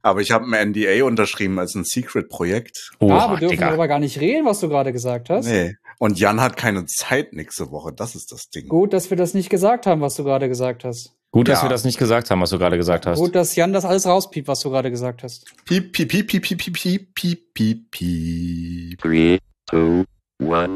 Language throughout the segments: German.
Aber ich habe ein NDA unterschrieben als ein Secret-Projekt. Wir dürfen darüber gar nicht reden, was du gerade gesagt hast. Nee. Und Jan hat keine Zeit nächste Woche. Das ist das Ding. Gut, dass wir das nicht gesagt haben, was du gerade gesagt hast. Gut, dass wir das nicht gesagt haben, was du gerade gesagt hast. Gut, dass Jan das alles rauspiept, was du gerade gesagt hast. Piep, piep, piep, piep, piep, piep, piep, piep, piep, piep. 3, 2, 1.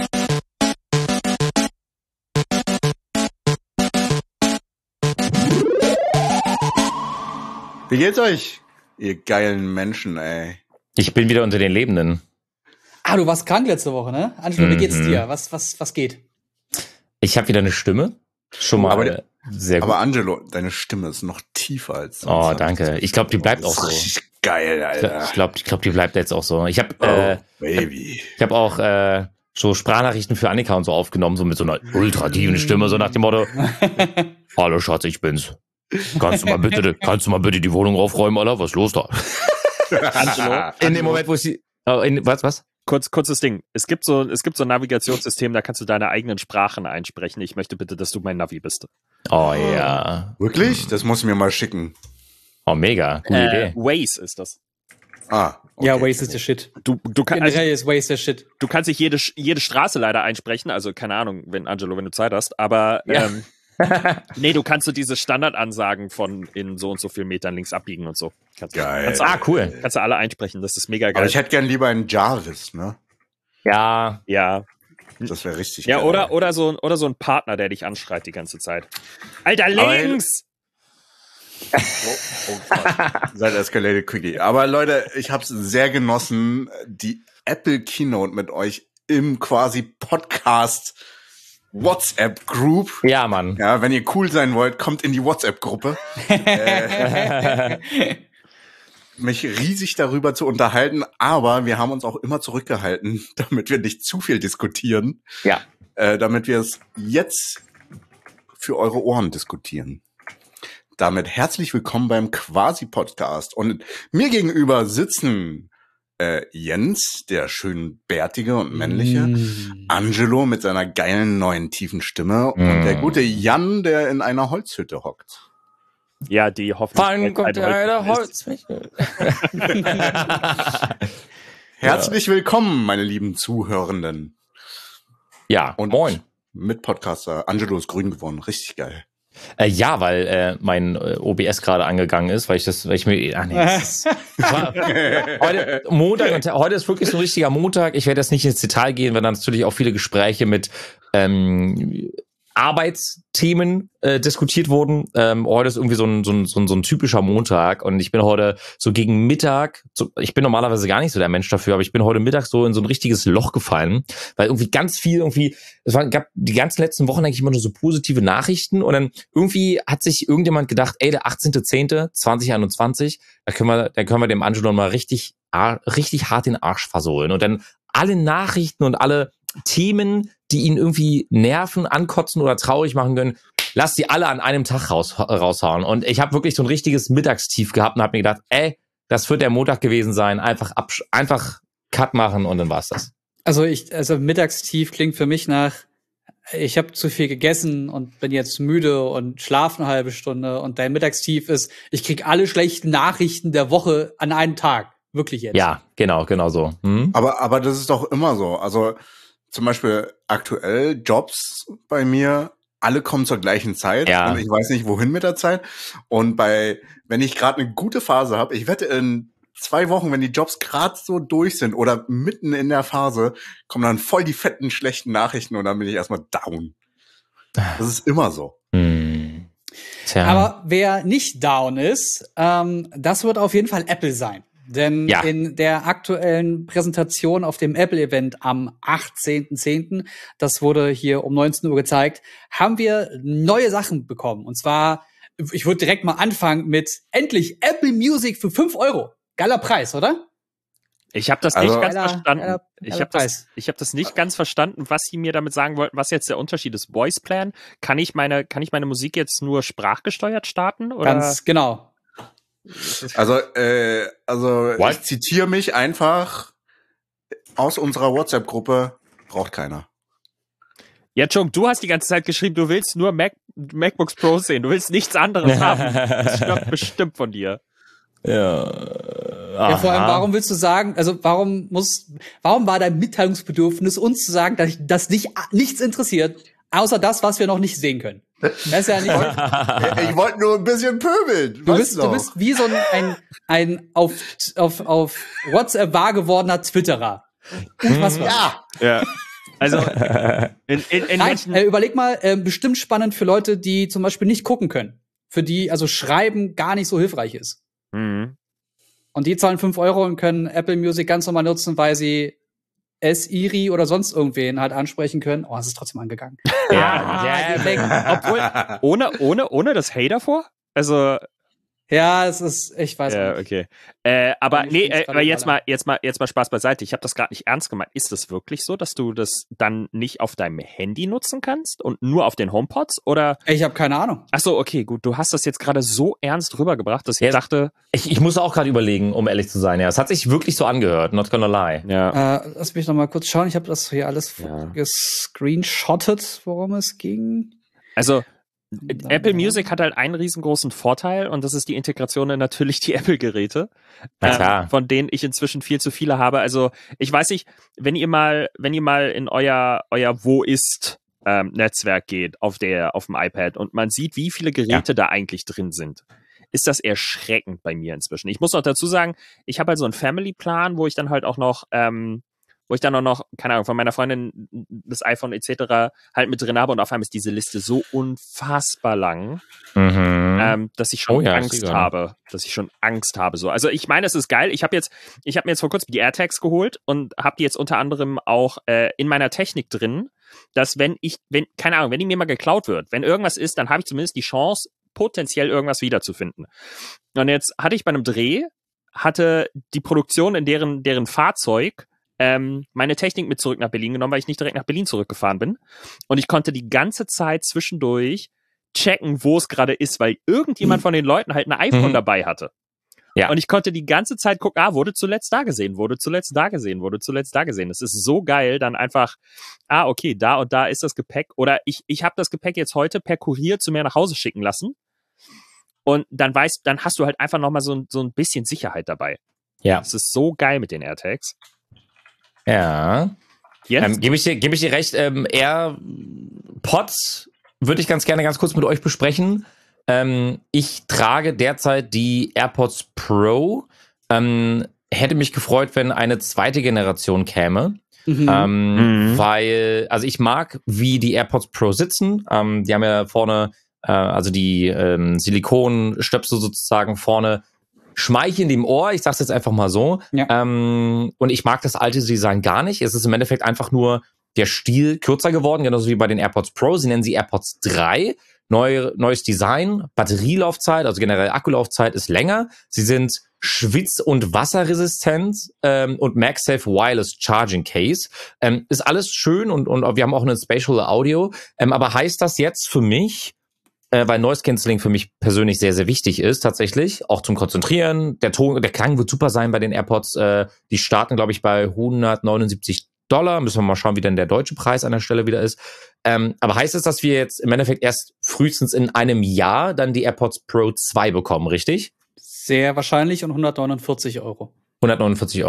Wie geht's euch, ihr geilen Menschen, ey? Ich bin wieder unter den Lebenden. Ah, du warst krank letzte Woche, ne? Angelo, wie geht's dir? Was geht? Ich habe wieder eine Stimme. Schon mal sehr gut. Aber Angelo, deine Stimme ist noch tiefer als sonst. Oh, danke. Ich glaube, die bleibt auch so. Richtig geil, Alter. Ich glaube, die bleibt jetzt auch so. Ich habe Baby. Ich habe auch so Sprachnachrichten für Annika und so aufgenommen, so mit so einer ultra tiefen Stimme, so nach dem Motto: Hallo Schatz, ich bin's. Kannst du mal bitte die Wohnung aufräumen, Alter? Was ist los da? Angelo? In dem Moment, wo ich sie... Was? Kurzes Ding. Es gibt so ein Navigationssystem, da kannst du deine eigenen Sprachen einsprechen. Ich möchte bitte, dass du mein Navi bist. Oh ja. Wirklich? Das muss ich mir mal schicken. Oh, mega. Gute Idee. Waze ist das. Ah. Okay. Ja, Waze ist der Shit. Generell ist Waze der Shit. Du kannst nicht jede Straße leider einsprechen, also keine Ahnung, wenn du Zeit hast, aber nee, du kannst so diese Standardansagen von in so und so viel Metern links abbiegen und so. Geil. Cool. Kannst du alle einsprechen, das ist mega geil. Aber ich hätte gern lieber einen Jarvis, ne? Ja. Das wäre richtig geil. geil. Oder so ein Partner, der dich anschreit die ganze Zeit. Alter, links! Oh Gott. Seid escalated quickly. Aber Leute, ich habe es sehr genossen, die Apple Keynote mit euch im quasi Podcast WhatsApp-Group. Ja, Mann. Ja, wenn ihr cool sein wollt, kommt in die WhatsApp-Gruppe. Mich riesig darüber zu unterhalten, aber wir haben uns auch immer zurückgehalten, damit wir nicht zu viel diskutieren. Ja. Damit wir es jetzt für eure Ohren diskutieren. Damit herzlich willkommen beim Quasi-Podcast. Und mir gegenüber sitzen Jens, der schön bärtige und männliche, Angelo mit seiner geilen neuen tiefen Stimme und der gute Jan, der in einer Holzhütte hockt. Ja, die hoffentlich Herzlich willkommen, meine lieben Zuhörenden. Ja, und moin. Mitpodcaster Angelo ist grün geworden, richtig geil. Ja, weil mein OBS gerade angegangen ist, heute Montag und heute ist wirklich so ein richtiger Montag. Ich werde jetzt nicht ins Detail gehen, weil dann natürlich auch viele Gespräche mit Arbeitsthemen diskutiert wurden. Heute ist irgendwie so ein typischer Montag und ich bin heute so gegen Mittag, ich bin normalerweise gar nicht so der Mensch dafür, aber ich bin heute Mittag so in so ein richtiges Loch gefallen, weil irgendwie ganz viel gab die ganzen letzten Wochen eigentlich immer nur so positive Nachrichten und dann irgendwie hat sich irgendjemand gedacht, ey, der 18.10.2021, da können wir dem Angelo mal richtig hart den Arsch versohlen und dann alle Nachrichten und alle Themen, die ihn irgendwie nerven, ankotzen oder traurig machen können, lass die alle an einem Tag raushauen. Und ich habe wirklich so ein richtiges Mittagstief gehabt und habe mir gedacht, ey, das wird der Montag gewesen sein, einfach Cut machen und dann war's das. Also Mittagstief klingt für mich nach, ich habe zu viel gegessen und bin jetzt müde und schlafe eine halbe Stunde und dein Mittagstief ist, ich krieg alle schlechten Nachrichten der Woche an einen Tag. Wirklich jetzt. Ja, genau so. Aber das ist doch immer so. Also zum Beispiel aktuell Jobs bei mir, alle kommen zur gleichen Zeit und ich weiß nicht, wohin mit der Zeit. Und wenn ich gerade eine gute Phase habe, ich wette in 2 Wochen, wenn die Jobs gerade so durch sind oder mitten in der Phase, kommen dann voll die fetten, schlechten Nachrichten und dann bin ich erstmal down. Das ist immer so. Tja. Aber wer nicht down ist, das wird auf jeden Fall Apple sein. Denn in der aktuellen Präsentation auf dem Apple-Event am 18.10., das wurde hier um 19 Uhr gezeigt, haben wir neue Sachen bekommen. Und zwar, ich würde direkt mal anfangen mit endlich Apple Music für 5 €. Geiler Preis, oder? Ich habe das nicht ganz verstanden. Ich habe das nicht ganz verstanden, was sie mir damit sagen wollten, was jetzt der Unterschied ist. Voice Plan, kann ich meine Musik jetzt nur sprachgesteuert starten? Oder? Ganz genau. Also ich zitiere mich einfach aus unserer WhatsApp-Gruppe, braucht keiner. Ja, Chung, du hast die ganze Zeit geschrieben, du willst nur MacBooks Pro sehen, du willst nichts anderes haben. Das stimmt bestimmt von dir. Ja. Ja, vor allem, warum willst du sagen, also warum war dein Mitteilungsbedürfnis, uns zu sagen, dass das nichts interessiert, außer das, was wir noch nicht sehen können? Das ist ja nicht. Ich wollte nur ein bisschen pöbeln. Du bist wie so ein auf WhatsApp wahr gewordener Twitterer. Unfassbar. Ja. Also, überleg mal, bestimmt spannend für Leute, die zum Beispiel nicht gucken können. Für die also Schreiben gar nicht so hilfreich ist. Mhm. Und die zahlen 5 € und können Apple Music ganz normal nutzen, weil sie Siri oder sonst irgendwen halt ansprechen können. Oh, es ist trotzdem angegangen. Obwohl, ohne das Hey davor? Also. Ja, es ist, ich weiß nicht. Okay. Aber jetzt mal Spaß beiseite. Ich habe das gerade nicht ernst gemeint. Ist das wirklich so, dass du das dann nicht auf deinem Handy nutzen kannst und nur auf den HomePods? Oder? Ich habe keine Ahnung. Ach so, okay, gut. Du hast das jetzt gerade so ernst rübergebracht, dass ich dachte. Ich muss auch gerade überlegen, um ehrlich zu sein. Ja, es hat sich wirklich so angehört. Not gonna lie. Ja. Lass mich noch mal kurz schauen. Ich habe das hier alles gescreenshottet, worum es ging. Also Apple Music hat halt einen riesengroßen Vorteil und das ist die Integration in natürlich die Apple-Geräte, von denen ich inzwischen viel zu viele habe. Also ich weiß nicht, wenn ihr mal in euer Wo ist Netzwerk geht auf dem iPad und man sieht, wie viele Geräte da eigentlich drin sind, ist das erschreckend bei mir inzwischen. Ich muss noch dazu sagen, ich habe halt so einen Family-Plan, wo ich dann halt auch noch keine Ahnung, von meiner Freundin das iPhone etc. halt mit drin habe und auf einmal ist diese Liste so unfassbar lang, dass ich schon Angst habe. So. Also ich meine, es ist geil. Ich habe mir jetzt vor kurzem die AirTags geholt und habe die jetzt unter anderem auch in meiner Technik drin, dass wenn die mir mal geklaut wird, wenn irgendwas ist, dann habe ich zumindest die Chance, potenziell irgendwas wiederzufinden. Und jetzt hatte ich bei einem Dreh, die Produktion in deren Fahrzeug meine Technik mit zurück nach Berlin genommen, weil ich nicht direkt nach Berlin zurückgefahren bin. Und ich konnte die ganze Zeit zwischendurch checken, wo es gerade ist, weil irgendjemand von den Leuten halt ein iPhone dabei hatte. Ja. Und ich konnte die ganze Zeit gucken, wurde zuletzt da gesehen. Das ist so geil, dann einfach, okay, da und da ist das Gepäck. Oder ich habe das Gepäck jetzt heute per Kurier zu mir nach Hause schicken lassen. Und dann hast du halt einfach nochmal so ein bisschen Sicherheit dabei. Ja. Das ist so geil mit den AirTags. Ja. Gebe ich dir recht. AirPods würde ich ganz gerne ganz kurz mit euch besprechen. Ich trage derzeit die AirPods Pro. Hätte mich gefreut, wenn eine zweite Generation käme. Weil, also ich mag, wie die AirPods Pro sitzen. Die haben ja vorne, also die Silikonstöpsel sozusagen vorne schmeicheln dem Ohr, ich sag's jetzt einfach mal so. Ja. Und ich mag das alte Design gar nicht. Es ist im Endeffekt einfach nur der Stiel kürzer geworden, genauso wie bei den AirPods Pro. Sie nennen sie AirPods 3. Neues Design, Batterielaufzeit, also generell Akkulaufzeit ist länger. Sie sind schwitz- und wasserresistent und MagSafe Wireless Charging Case. Ist alles schön und wir haben auch eine Spatial Audio. Aber heißt das jetzt für mich, weil Noise Cancelling für mich persönlich sehr, sehr wichtig ist, tatsächlich. Auch zum Konzentrieren. Der Klang wird super sein bei den AirPods. Die starten, glaube ich, bei $179. Müssen wir mal schauen, wie denn der deutsche Preis an der Stelle wieder ist. Aber heißt es, dass wir jetzt im Endeffekt erst frühestens in einem Jahr dann die AirPods Pro 2 bekommen, richtig? Sehr wahrscheinlich und 149 €. 149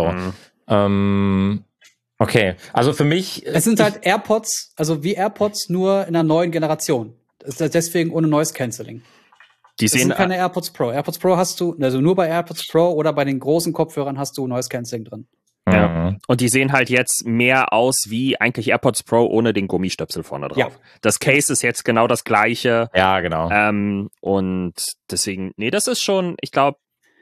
€. Okay, also für mich... Es sind halt AirPods, also wie AirPods, nur in einer neuen Generation. Deswegen ohne Noise Cancelling. Das sind keine AirPods Pro. AirPods Pro hast du, also nur bei AirPods Pro oder bei den großen Kopfhörern hast du Noise Cancelling drin. Ja. Und die sehen halt jetzt mehr aus wie eigentlich AirPods Pro ohne den Gummistöpsel vorne drauf. Ja. Das Case ist jetzt genau das gleiche. Ja, genau. Und deswegen, das ist schon, ich glaube,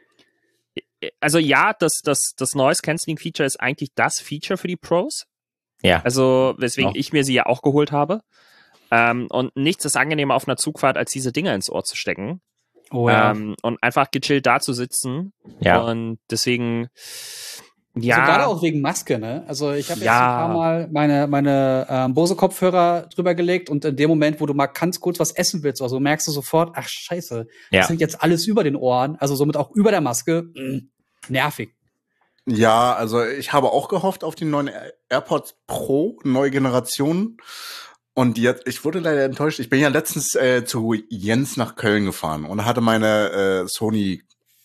also ja, das Noise Cancelling Feature ist eigentlich das Feature für die Pros. Ja. Also, weswegen ich mir sie ja auch geholt habe. Und nichts ist angenehmer auf einer Zugfahrt, als diese Dinger ins Ohr zu stecken. Oh ja. Und einfach gechillt da zu sitzen. Ja. Und deswegen, ja. Also gerade auch wegen Maske, ne? Also ich habe jetzt ein paar Mal meine Bose-Kopfhörer drüber gelegt und in dem Moment, wo du mal ganz kurz was essen willst, also merkst du sofort, ach scheiße, das hängt jetzt alles über den Ohren, also somit auch über der Maske. Nervig. Ja, also ich habe auch gehofft auf die neuen AirPods Pro, neue Generation. Und jetzt, ich wurde leider enttäuscht. Ich bin ja letztens zu Jens nach Köln gefahren und hatte meine Sony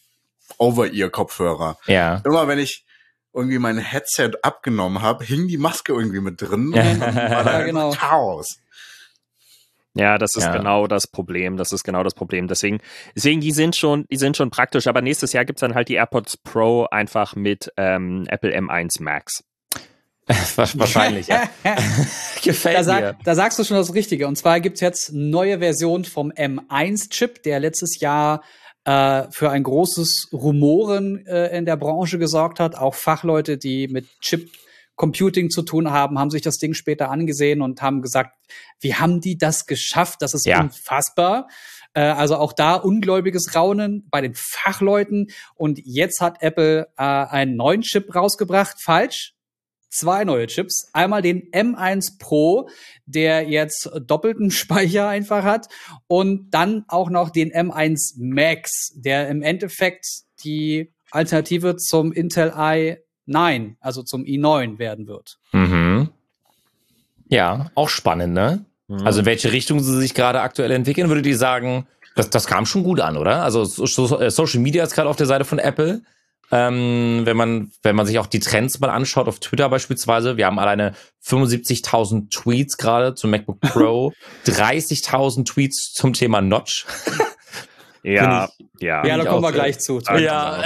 Over-Ear-Kopfhörer. Ja. Immer wenn ich irgendwie mein Headset abgenommen habe, hing die Maske irgendwie mit drin. Und dann war da genau. Chaos. Ja, das ist genau das Problem. Deswegen, die sind schon praktisch. Aber nächstes Jahr gibt's dann halt die AirPods Pro einfach mit Apple M1 Max. Wahrscheinlich, ja. Gefällt mir. Da sagst du schon das Richtige. Und zwar gibt's jetzt neue Version vom M1-Chip, der letztes Jahr für ein großes Rumoren in der Branche gesorgt hat. Auch Fachleute, die mit Chip-Computing zu tun haben sich das Ding später angesehen und haben gesagt, wie haben die das geschafft? Das ist unfassbar. Also auch da ungläubiges Raunen bei den Fachleuten. Und jetzt hat Apple einen neuen Chip rausgebracht. Falsch. 2 neue Chips. Einmal den M1 Pro, der jetzt doppelten Speicher einfach hat. Und dann auch noch den M1 Max, der im Endeffekt die Alternative zum Intel i9, also zum i9 werden wird. Mhm. Ja, auch spannend, ne? Mhm. Also in welche Richtung sie sich gerade aktuell entwickeln, würdet ihr sagen, das kam schon gut an, oder? Also Social Media ist gerade auf der Seite von Apple. Wenn man sich auch die Trends mal anschaut, auf Twitter beispielsweise, wir haben alleine 75.000 Tweets gerade zum MacBook Pro, 30.000 Tweets zum Thema Notch. Ja, da kommen wir gleich zu. Ja,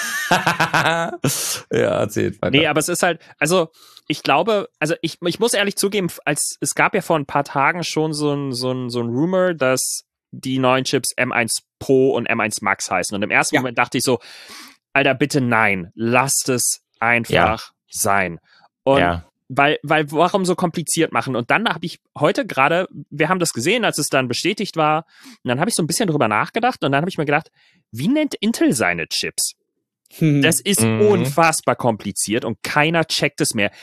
erzählt weiter. Nee, aber es ist halt, also ich glaube, also ich muss ehrlich zugeben, es gab ja vor ein paar Tagen schon so ein Rumor, dass die neuen Chips M1 Pro und M1 Max heißen. Und im ersten Moment dachte ich so, Alter, bitte nein, lasst es einfach sein. Und weil warum so kompliziert machen? Und dann habe ich heute gerade, wir haben das gesehen, als es dann bestätigt war, und dann habe ich so ein bisschen drüber nachgedacht und dann habe ich mir gedacht, wie nennt Intel seine Chips? Das ist unfassbar kompliziert und keiner checkt es mehr.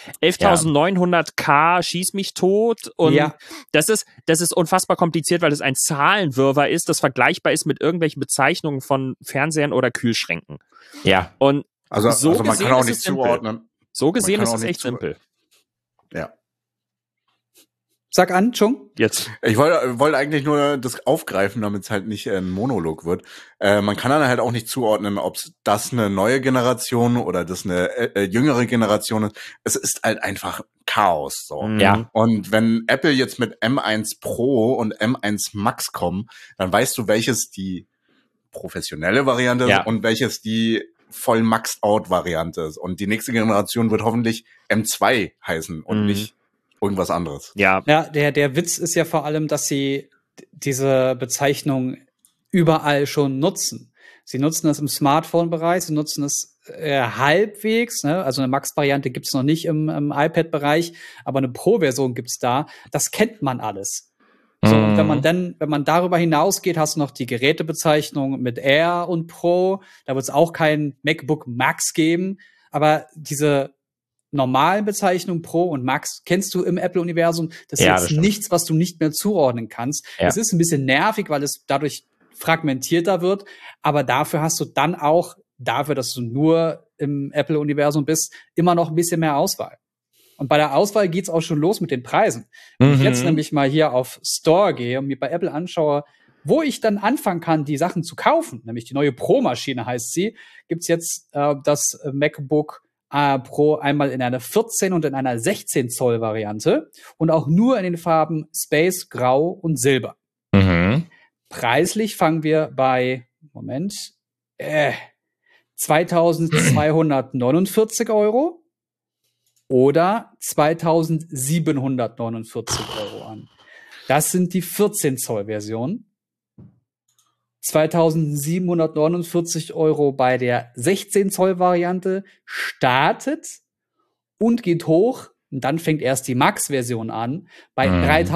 11.900K schieß mich tot und das ist unfassbar kompliziert, weil es ein Zahlenwirrwarr ist, das vergleichbar ist mit irgendwelchen Bezeichnungen von Fernsehern oder Kühlschränken. Ja. Und also man kann auch nicht zuordnen. So gesehen ist es echt simpel. Ja. Sag an, Chung. Jetzt. Ich wollte eigentlich nur das aufgreifen, damit es halt nicht ein Monolog wird. Man kann dann halt auch nicht zuordnen, ob das eine neue Generation oder das eine jüngere Generation ist. Es ist halt einfach Chaos. So. Ja. Und wenn Apple jetzt mit M1 Pro und M1 Max kommen, dann weißt du, welches die professionelle Variante ist und welches die voll Maxed-Out-Variante ist. Und die nächste Generation wird hoffentlich M2 heißen und nicht irgendwas anderes. Ja, der Witz ist ja vor allem, dass sie diese Bezeichnung überall schon nutzen. Sie nutzen das im Smartphone-Bereich, sie nutzen es halbwegs, ne? Also eine Max-Variante gibt's noch nicht im iPad-Bereich, aber eine Pro-Version gibt's da. Das kennt man alles. So, und wenn man darüber hinausgeht, hast du noch die Gerätebezeichnung mit Air und Pro. Da wird es auch kein MacBook Max geben. Aber diese normalen Bezeichnungen Pro und Max kennst du im Apple-Universum. Das ist jetzt nichts, was du nicht mehr zuordnen kannst. Es ist ein bisschen nervig, weil es dadurch fragmentierter wird. Aber dafür hast du dann auch, dafür, dass du nur im Apple-Universum bist, immer noch ein bisschen mehr Auswahl. Und bei der Auswahl geht's auch schon los mit den Preisen. Wenn ich jetzt nämlich mal hier auf Store gehe und mir bei Apple anschaue, wo ich dann anfangen kann, die Sachen zu kaufen, nämlich die neue Pro-Maschine heißt sie, gibt's jetzt das MacBook Pro einmal in einer 14 und in einer 16 Zoll Variante und auch nur in den Farben Space, Grau und Silber. Preislich fangen wir bei 2.249 Euro oder 2.749 Euro an. Das sind die 14 Zoll Version. 2.749 Euro bei der 16 Zoll Variante startet und geht hoch. Und dann fängt erst die Max-Version an bei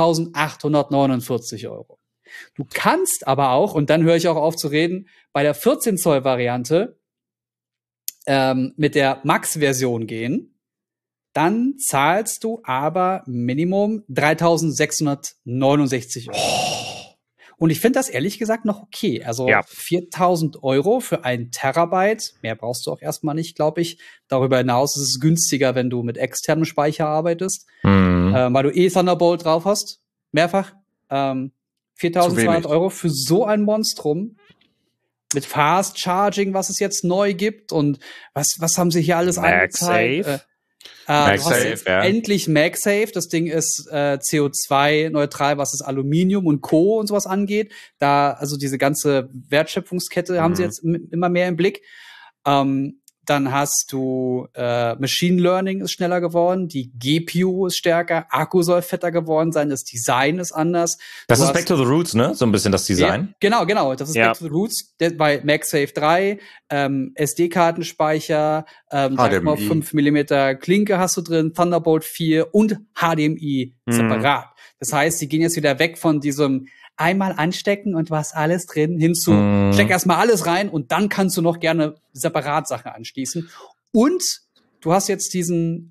3.849 Euro. Du kannst aber auch, und dann höre ich auch auf zu reden, bei der 14 Zoll Variante mit der Max-Version gehen. Dann zahlst du aber Minimum 3.669 Euro. Und ich finde das ehrlich gesagt noch okay. Also 4.000 Euro für 1 Terabyte, mehr brauchst du auch erstmal nicht, glaube ich. Darüber hinaus ist es günstiger, wenn du mit externem Speicher arbeitest, weil du Thunderbolt drauf hast, mehrfach. 4.200 Euro für so ein Monstrum. mit Fast Charging, was es jetzt neu gibt und was haben sie hier alles angezeigt? MagSafe, endlich MagSafe. Das Ding ist CO2-neutral, was das Aluminium und Co. und sowas angeht. Also diese ganze Wertschöpfungskette haben sie jetzt immer mehr im Blick. Dann hast du Machine Learning ist schneller geworden, die GPU ist stärker, Akku soll fetter geworden sein, das Design ist anders. Das ist Back to the Roots, ne? So ein bisschen das Design. Ja, genau. Das ist Back to the Roots bei MagSafe 3. SD-Kartenspeicher, 3,5 mm Klinke hast du drin, Thunderbolt 4 und HDMI separat. Das heißt, sie gehen jetzt wieder weg von diesem einmal anstecken und was alles drin hinzu. Steck erstmal alles rein und dann kannst du noch gerne separat Sachen anschließen. Und du hast jetzt diesen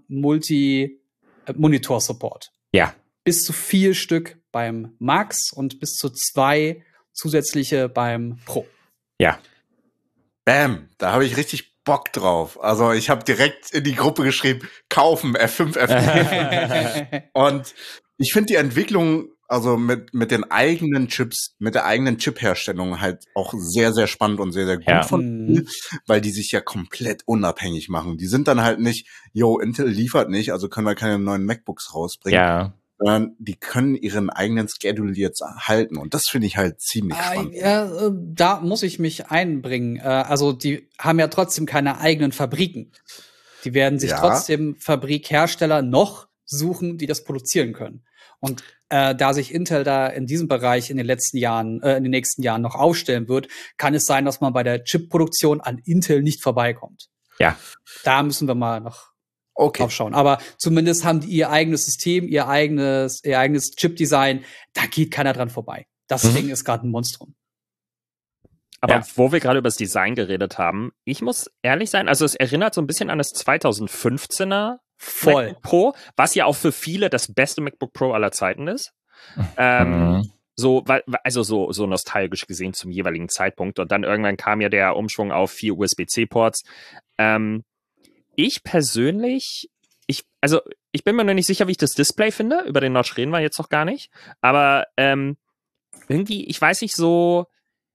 Multi-Monitor-Support. Ja. Bis zu 4 Stück beim Max und bis zu 2 zusätzliche beim Pro. Ja. Bam, da habe ich richtig Bock drauf. Also ich habe direkt in die Gruppe geschrieben, kaufen, F5, F5. Und ich finde die Entwicklung also mit den eigenen Chips, mit der eigenen Chip-Herstellung halt auch sehr, sehr spannend und sehr, sehr gut von, weil die sich ja komplett unabhängig machen. Die sind dann halt nicht, Intel liefert nicht, also können wir keine neuen MacBooks rausbringen. Sondern die können ihren eigenen Schedule jetzt halten. Und das finde ich halt ziemlich spannend. Ja, da muss ich mich einbringen. Also die haben ja trotzdem keine eigenen Fabriken. Die werden sich trotzdem Fabrikhersteller noch suchen, die das produzieren können. Und da sich Intel da in diesem Bereich in den nächsten Jahren noch aufstellen wird, kann es sein, dass man bei der Chip-Produktion an Intel nicht vorbeikommt. Ja. Da müssen wir mal noch drauf schauen. Aber zumindest haben die ihr eigenes System, ihr eigenes Chip-Design. Da geht keiner dran vorbei. Das Ding ist gerade ein Monstrum. Aber wo wir gerade über das Design geredet haben, ich muss ehrlich sein, also es erinnert so ein bisschen an das 2015er MacBook Pro, was ja auch für viele das beste MacBook Pro aller Zeiten ist. So nostalgisch gesehen zum jeweiligen Zeitpunkt. Und dann irgendwann kam ja der Umschwung auf 4 USB-C-Ports. Ich persönlich, ich bin mir noch nicht sicher, wie ich das Display finde. Über den Notch reden wir jetzt noch gar nicht. Aber irgendwie, ich weiß nicht so,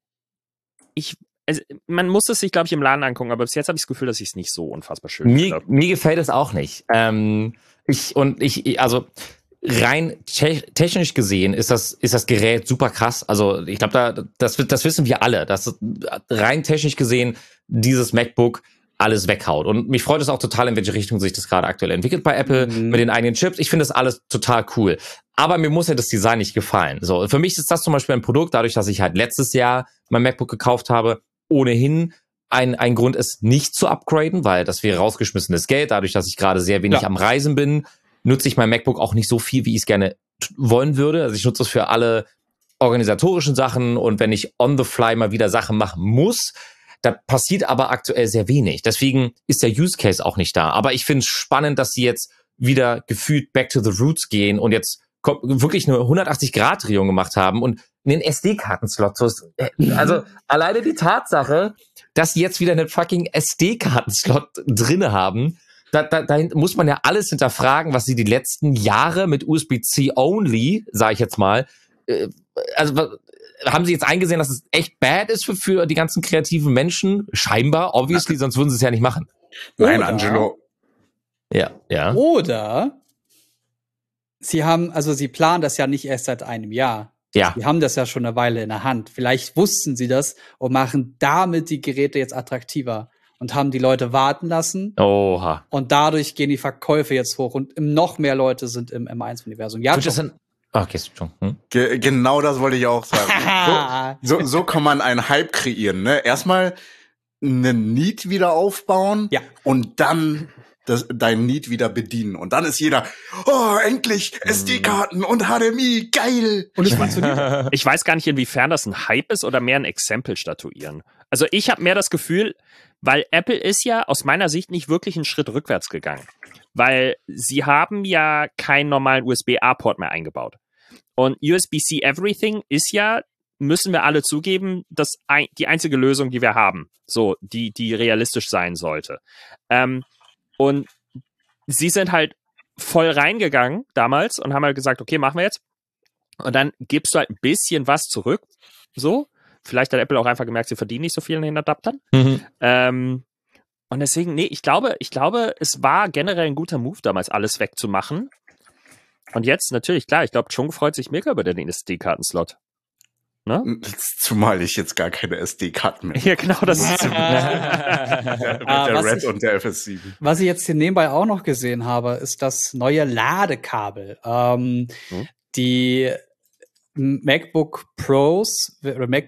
man muss es sich, glaube ich, im Laden angucken, aber bis jetzt habe ich das Gefühl, dass ich es nicht so unfassbar schön finde. Mir gefällt es auch nicht. Also rein technisch gesehen ist das Gerät super krass. Also ich glaube, das wissen wir alle, dass rein technisch gesehen dieses MacBook alles weghaut. Und mich freut es auch total, in welche Richtung sich das gerade aktuell entwickelt bei Apple mit den eigenen Chips. Ich finde das alles total cool. Aber mir muss ja das Design nicht gefallen. So, für mich ist das zum Beispiel ein Produkt, dadurch, dass ich halt letztes Jahr mein MacBook gekauft habe, ohnehin ein Grund, es nicht zu upgraden, weil das wäre rausgeschmissenes Geld. Dadurch, dass ich gerade sehr wenig am Reisen bin, nutze ich mein MacBook auch nicht so viel, wie ich es gerne wollen würde. Also ich nutze es für alle organisatorischen Sachen und wenn ich on the fly mal wieder Sachen machen muss, da passiert aber aktuell sehr wenig. Deswegen ist der Use Case auch nicht da. Aber ich finde es spannend, dass sie jetzt wieder gefühlt back to the roots gehen und jetzt wirklich eine 180-Grad-Drehung gemacht haben und einen SD-Kartenslot. Also alleine die Tatsache, dass sie jetzt wieder einen fucking SD-Kartenslot drinne haben, da muss man ja alles hinterfragen, was sie die letzten Jahre mit USB-C only, sage ich jetzt mal, haben sie jetzt eingesehen, dass es echt bad ist für die ganzen kreativen Menschen? Scheinbar, obviously, sonst würden sie es ja nicht machen. Nein, Angelo. Ja. Oder sie planen das ja nicht erst seit einem Jahr. Ja. Sie haben das ja schon eine Weile in der Hand. Vielleicht wussten sie das und machen damit die Geräte jetzt attraktiver und haben die Leute warten lassen. Oha. Und dadurch gehen die Verkäufe jetzt hoch und noch mehr Leute sind im M1-Universum. Ja, okay, schon. Genau das wollte ich auch sagen. so kann man einen Hype kreieren, ne? Erstmal einen Need wieder aufbauen und dann dein Need wieder bedienen. Und dann ist jeder, endlich SD-Karten und HDMI, geil! Und es funktioniert. Ich weiß gar nicht, inwiefern das ein Hype ist oder mehr ein Exempel statuieren. Also ich habe mehr das Gefühl, weil Apple ist ja aus meiner Sicht nicht wirklich einen Schritt rückwärts gegangen. Weil sie haben ja keinen normalen USB-A-Port mehr eingebaut. Und USB-C Everything ist ja, müssen wir alle zugeben, die einzige Lösung, die wir haben. So, die realistisch sein sollte. Und sie sind halt voll reingegangen damals und haben halt gesagt, okay, machen wir jetzt. Und dann gibst du halt ein bisschen was zurück, so, vielleicht hat Apple auch einfach gemerkt, sie verdienen nicht so viel an den Adaptern. Und deswegen, ich glaube, es war generell ein guter Move, damals alles wegzumachen. Und jetzt, natürlich, klar, ich glaube, schon freut sich mega über den SD-Karten-Slot. Ne? Zumal ich jetzt gar keine SD-Karten mehr. Ja, genau, das ist mit der Red und der FS7. Was ich jetzt hier nebenbei auch noch gesehen habe, ist das neue Ladekabel. Die MacBook Pros,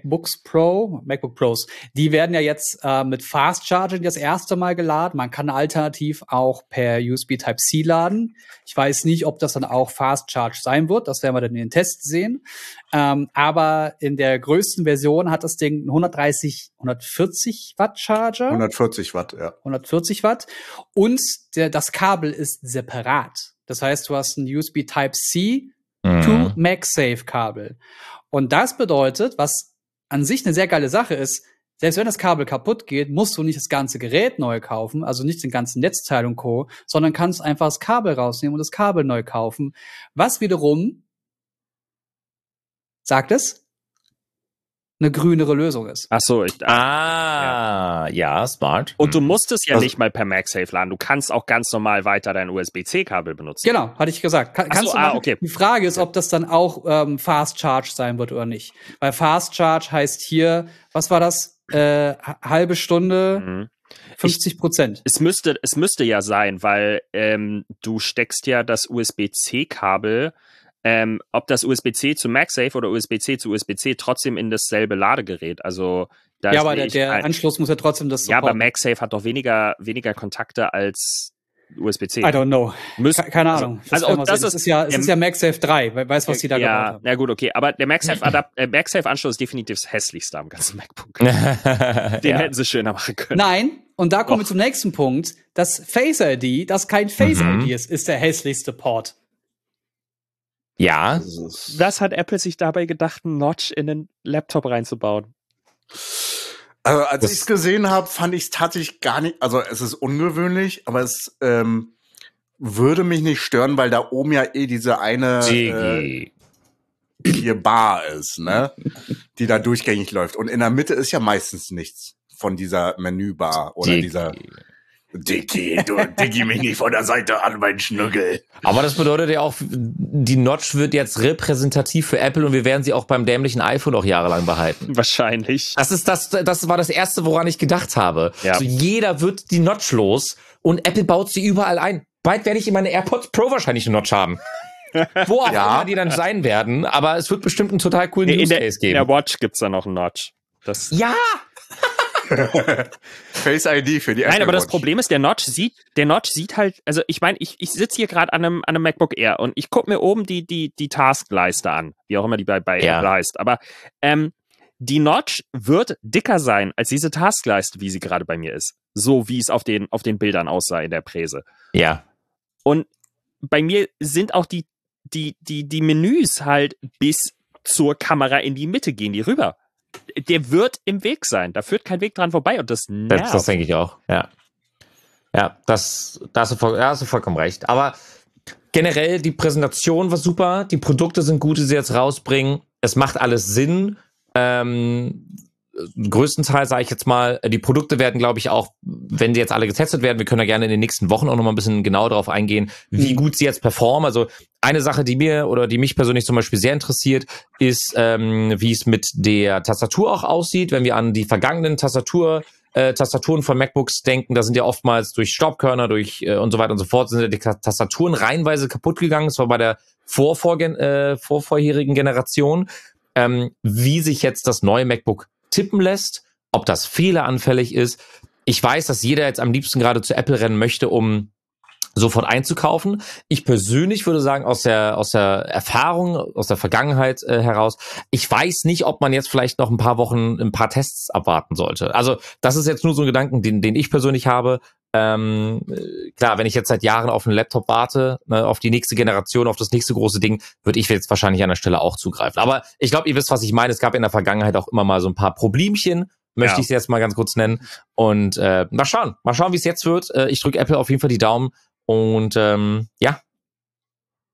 die werden ja jetzt mit Fast Charging das erste Mal geladen. Man kann alternativ auch per USB Type-C laden. Ich weiß nicht, ob das dann auch Fast Charge sein wird. Das werden wir dann in den Tests sehen. Aber in der größten Version hat das Ding 140 Watt Charger. 140 Watt, ja. 140 Watt. Und das Kabel ist separat. Das heißt, du hast ein USB Type-C to MagSafe-Kabel. Und das bedeutet, was an sich eine sehr geile Sache ist, selbst wenn das Kabel kaputt geht, musst du nicht das ganze Gerät neu kaufen, also nicht den ganzen Netzteil und Co., sondern kannst einfach das Kabel rausnehmen und das Kabel neu kaufen. Was wiederum, sagt es, eine grünere Lösung ist. Ach so, ja, smart. Und du musst es ja nicht mal per MagSafe laden. Du kannst auch ganz normal weiter dein USB-C-Kabel benutzen. Genau, hatte ich gesagt. Kannst du machen. Okay. Die Frage ist, ob das dann auch Fast Charge sein wird oder nicht. Weil Fast Charge heißt hier, was war das? Halbe Stunde, 50%. Es müsste ja sein, weil du steckst ja das USB-C-Kabel ob das USB-C zu MagSafe oder USB-C zu USB-C trotzdem in dasselbe Ladegerät. Also da ja, aber der Anschluss muss ja trotzdem das supporten. Ja, aber MagSafe hat doch weniger Kontakte als USB-C. I don't know. Keine Ahnung. Das ist ja MagSafe 3. Weißt, was die da gebaut haben. Ja, gut, okay. Aber der MagSafe-Anschluss ist definitiv das hässlichste am ganzen MacBook. Den hätten sie schöner machen können. Nein, und da kommen wir zum nächsten Punkt. Das Face ID, das kein Face ID ist der hässlichste Port. Ja. Was hat Apple sich dabei gedacht, einen Notch in den Laptop reinzubauen? Also, als ich es gesehen habe, fand ich es tatsächlich gar nicht, also es ist ungewöhnlich, aber es würde mich nicht stören, weil da oben ja diese eine hier Bar ist, ne? Die da durchgängig läuft. Und in der Mitte ist ja meistens nichts von dieser Menübar oder dieser Dicky, du Dicky mich nicht von der Seite an, mein Schnuggel. Aber das bedeutet ja auch, die Notch wird jetzt repräsentativ für Apple und wir werden sie auch beim dämlichen iPhone auch jahrelang behalten. Wahrscheinlich. Das war das Erste, woran ich gedacht habe. Ja. Also jeder wird die Notch los und Apple baut sie überall ein. Bald werde ich in meine AirPods Pro wahrscheinlich eine Notch haben. Wo auch immer die dann sein werden, aber es wird bestimmt einen total coolen Use Case geben. In der Watch gibt's da noch einen Notch. Ja! Face ID für die Apple Nein, aber Watch. Das Problem ist, der Notch sieht halt, also ich meine, ich sitze hier gerade an einem MacBook Air und ich gucke mir oben die Taskleiste an, wie auch immer die bei Apple heißt. Aber die Notch wird dicker sein als diese Taskleiste, wie sie gerade bei mir ist. So wie es auf den Bildern aussah in der Präse. Ja. Und bei mir sind auch die Menüs halt bis zur Kamera in die Mitte gehen, die rüber. Der wird im Weg sein. Da führt kein Weg dran vorbei und das nervt. Das denke ich auch, ja. Ja, da hast du vollkommen recht. Aber generell, die Präsentation war super, die Produkte sind gut, die sie jetzt rausbringen. Es macht alles Sinn. Größtenteils sage ich jetzt mal, die Produkte werden, glaube ich, auch, wenn die jetzt alle getestet werden, wir können da gerne in den nächsten Wochen auch noch mal ein bisschen genauer darauf eingehen, wie gut sie jetzt performen. Also eine Sache, die mich persönlich zum Beispiel sehr interessiert, ist, wie es mit der Tastatur auch aussieht. Wenn wir an die vergangenen Tastaturen von MacBooks denken, da sind ja oftmals durch Staubkörner, und so weiter und so fort, sind ja die Tastaturen reihenweise kaputt gegangen. Das war bei der vorvorherigen Generation. Wie sich jetzt das neue MacBook tippen lässt, ob das fehleranfällig ist. Ich weiß, dass jeder jetzt am liebsten gerade zu Apple rennen möchte, um sofort einzukaufen. Ich persönlich würde sagen, aus der Erfahrung, aus der Vergangenheit heraus, ich weiß nicht, ob man jetzt vielleicht noch ein paar Wochen ein paar Tests abwarten sollte. Also das ist jetzt nur so ein Gedanken, den ich persönlich habe. Klar, wenn ich jetzt seit Jahren auf einen Laptop warte, auf die nächste Generation, auf das nächste große Ding, würde ich jetzt wahrscheinlich an der Stelle auch zugreifen. Aber ich glaube, ihr wisst, was ich meine. Es gab in der Vergangenheit auch immer mal so ein paar Problemchen, möchte ich es jetzt mal ganz kurz nennen. Und mal schauen, wie es jetzt wird. Ich drücke Apple auf jeden Fall die Daumen und ja.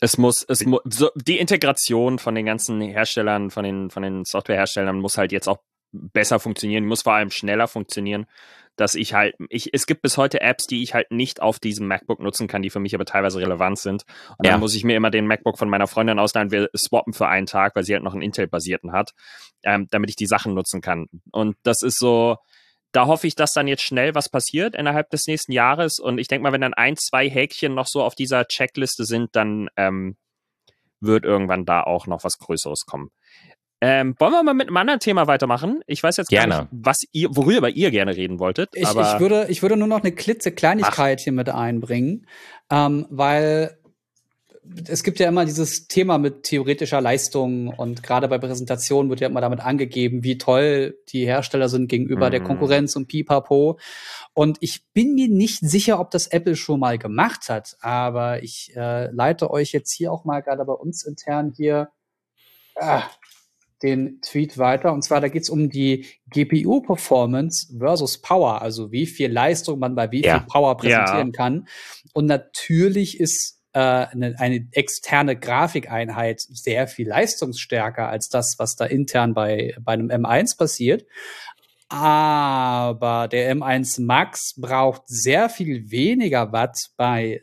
die Integration von den ganzen Herstellern, von den Softwareherstellern muss halt jetzt auch besser funktionieren, muss vor allem schneller funktionieren, dass es gibt bis heute Apps, die ich halt nicht auf diesem MacBook nutzen kann, die für mich aber teilweise relevant sind. Und dann muss ich mir immer den MacBook von meiner Freundin ausleihen, wir swappen für einen Tag, weil sie halt noch einen Intel-basierten hat, damit ich die Sachen nutzen kann. Und das ist so, da hoffe ich, dass dann jetzt schnell was passiert innerhalb des nächsten Jahres. Und ich denke mal, wenn dann 1, 2 Häkchen noch so auf dieser Checkliste sind, dann wird irgendwann da auch noch was Größeres kommen. Wollen wir mal mit einem anderen Thema weitermachen? Ich weiß jetzt gar nicht, worüber ihr gerne reden wolltet. Ich würde nur noch eine klitzekleinigkeit hier mit einbringen, weil es gibt ja immer dieses Thema mit theoretischer Leistung und gerade bei Präsentationen wird ja immer damit angegeben, wie toll die Hersteller sind gegenüber der Konkurrenz und pipapo. Und ich bin mir nicht sicher, ob das Apple schon mal gemacht hat, aber ich leite euch jetzt hier auch mal gerade bei uns intern hier den Tweet weiter. Und zwar, da geht es um die GPU-Performance versus Power, also wie viel Leistung man bei wie viel Power präsentieren kann. Und natürlich ist eine externe Grafikeinheit sehr viel leistungsstärker als das, was da intern bei einem M1 passiert. Aber der M1 Max braucht sehr viel weniger Watt bei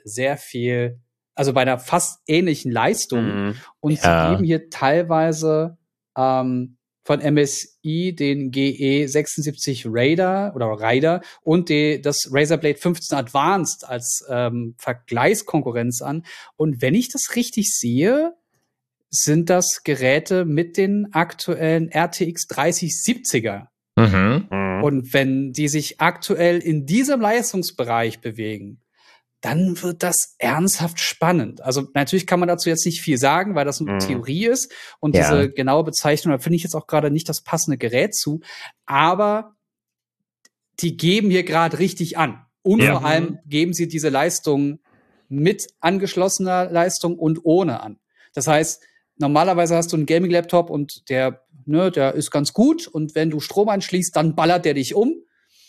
bei einer fast ähnlichen Leistung. Und sie geben hier teilweise von MSI den GE76 Raider und das Razer Blade 15 Advanced als Vergleichskonkurrenz an. Und wenn ich das richtig sehe, sind das Geräte mit den aktuellen RTX 3070er. Und wenn die sich aktuell in diesem Leistungsbereich bewegen, dann wird das ernsthaft spannend. Also natürlich kann man dazu jetzt nicht viel sagen, weil das eine Theorie ist und diese genaue Bezeichnung, da finde ich jetzt auch gerade nicht das passende Gerät zu, aber die geben hier gerade richtig an. Und vor allem geben sie diese Leistung mit angeschlossener Leistung und ohne an. Das heißt, normalerweise hast du einen Gaming-Laptop und der ist ganz gut und wenn du Strom anschließt, dann ballert der dich um.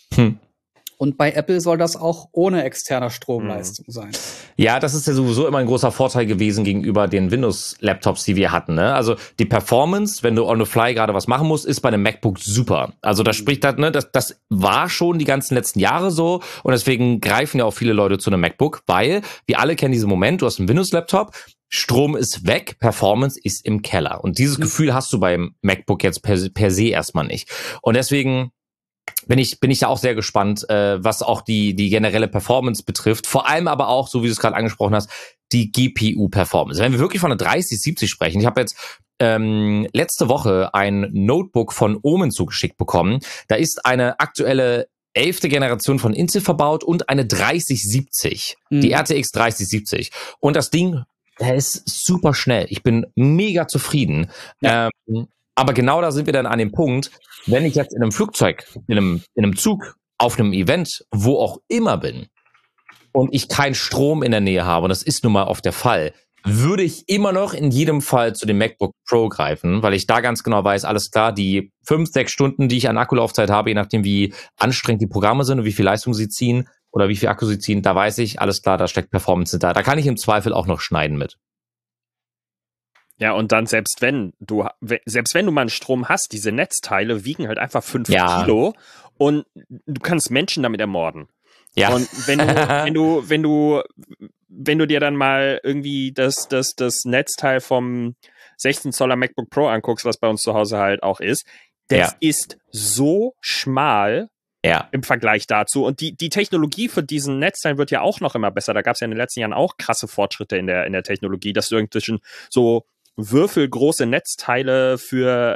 Und bei Apple soll das auch ohne externer Stromleistung sein. Ja, das ist ja sowieso immer ein großer Vorteil gewesen gegenüber den Windows-Laptops, die wir hatten. Ne? Also die Performance, wenn du on the fly gerade was machen musst, ist bei einem MacBook super. Also das spricht halt, das war schon die ganzen letzten Jahre so und deswegen greifen ja auch viele Leute zu einem MacBook, weil wir alle kennen diesen Moment, du hast einen Windows-Laptop, Strom ist weg, Performance ist im Keller. Und dieses Gefühl hast du beim MacBook jetzt per se erstmal nicht. Und deswegen bin ich da auch sehr gespannt, was auch die generelle Performance betrifft. Vor allem aber auch, so wie du es gerade angesprochen hast, die GPU-Performance. Wenn wir wirklich von einer 3070 sprechen, ich habe jetzt letzte Woche ein Notebook von Omen zugeschickt bekommen. Da ist eine aktuelle 11. Generation von Intel verbaut und eine 3070, die RTX 3070. Und das Ding, der ist super schnell. Ich bin mega zufrieden. Ja. Aber genau da sind wir dann an dem Punkt, wenn ich jetzt in einem Flugzeug, in einem Zug, auf einem Event, wo auch immer bin und ich keinen Strom in der Nähe habe, und das ist nun mal oft der Fall, würde ich immer noch in jedem Fall zu dem MacBook Pro greifen, weil ich da ganz genau weiß, alles klar, die 5-6 Stunden, die ich an Akkulaufzeit habe, je nachdem wie anstrengend die Programme sind und wie viel Leistung sie ziehen oder wie viel Akku sie ziehen, da weiß ich, alles klar, da steckt Performance da. Da kann ich im Zweifel auch noch schneiden mit. Ja, und dann selbst wenn du mal einen Strom hast, diese Netzteile wiegen halt einfach 5 Kilo und du kannst Menschen damit ermorden. Ja. Und wenn du dir dann mal irgendwie das Netzteil vom 16 Zoller MacBook Pro anguckst, was bei uns zu Hause halt auch ist, das ist so schmal im Vergleich dazu. Und die Technologie für diesen Netzteil wird ja auch noch immer besser. Da gab es ja in den letzten Jahren auch krasse Fortschritte in der Technologie, dass du inzwischen so würfelgroße Netzteile für,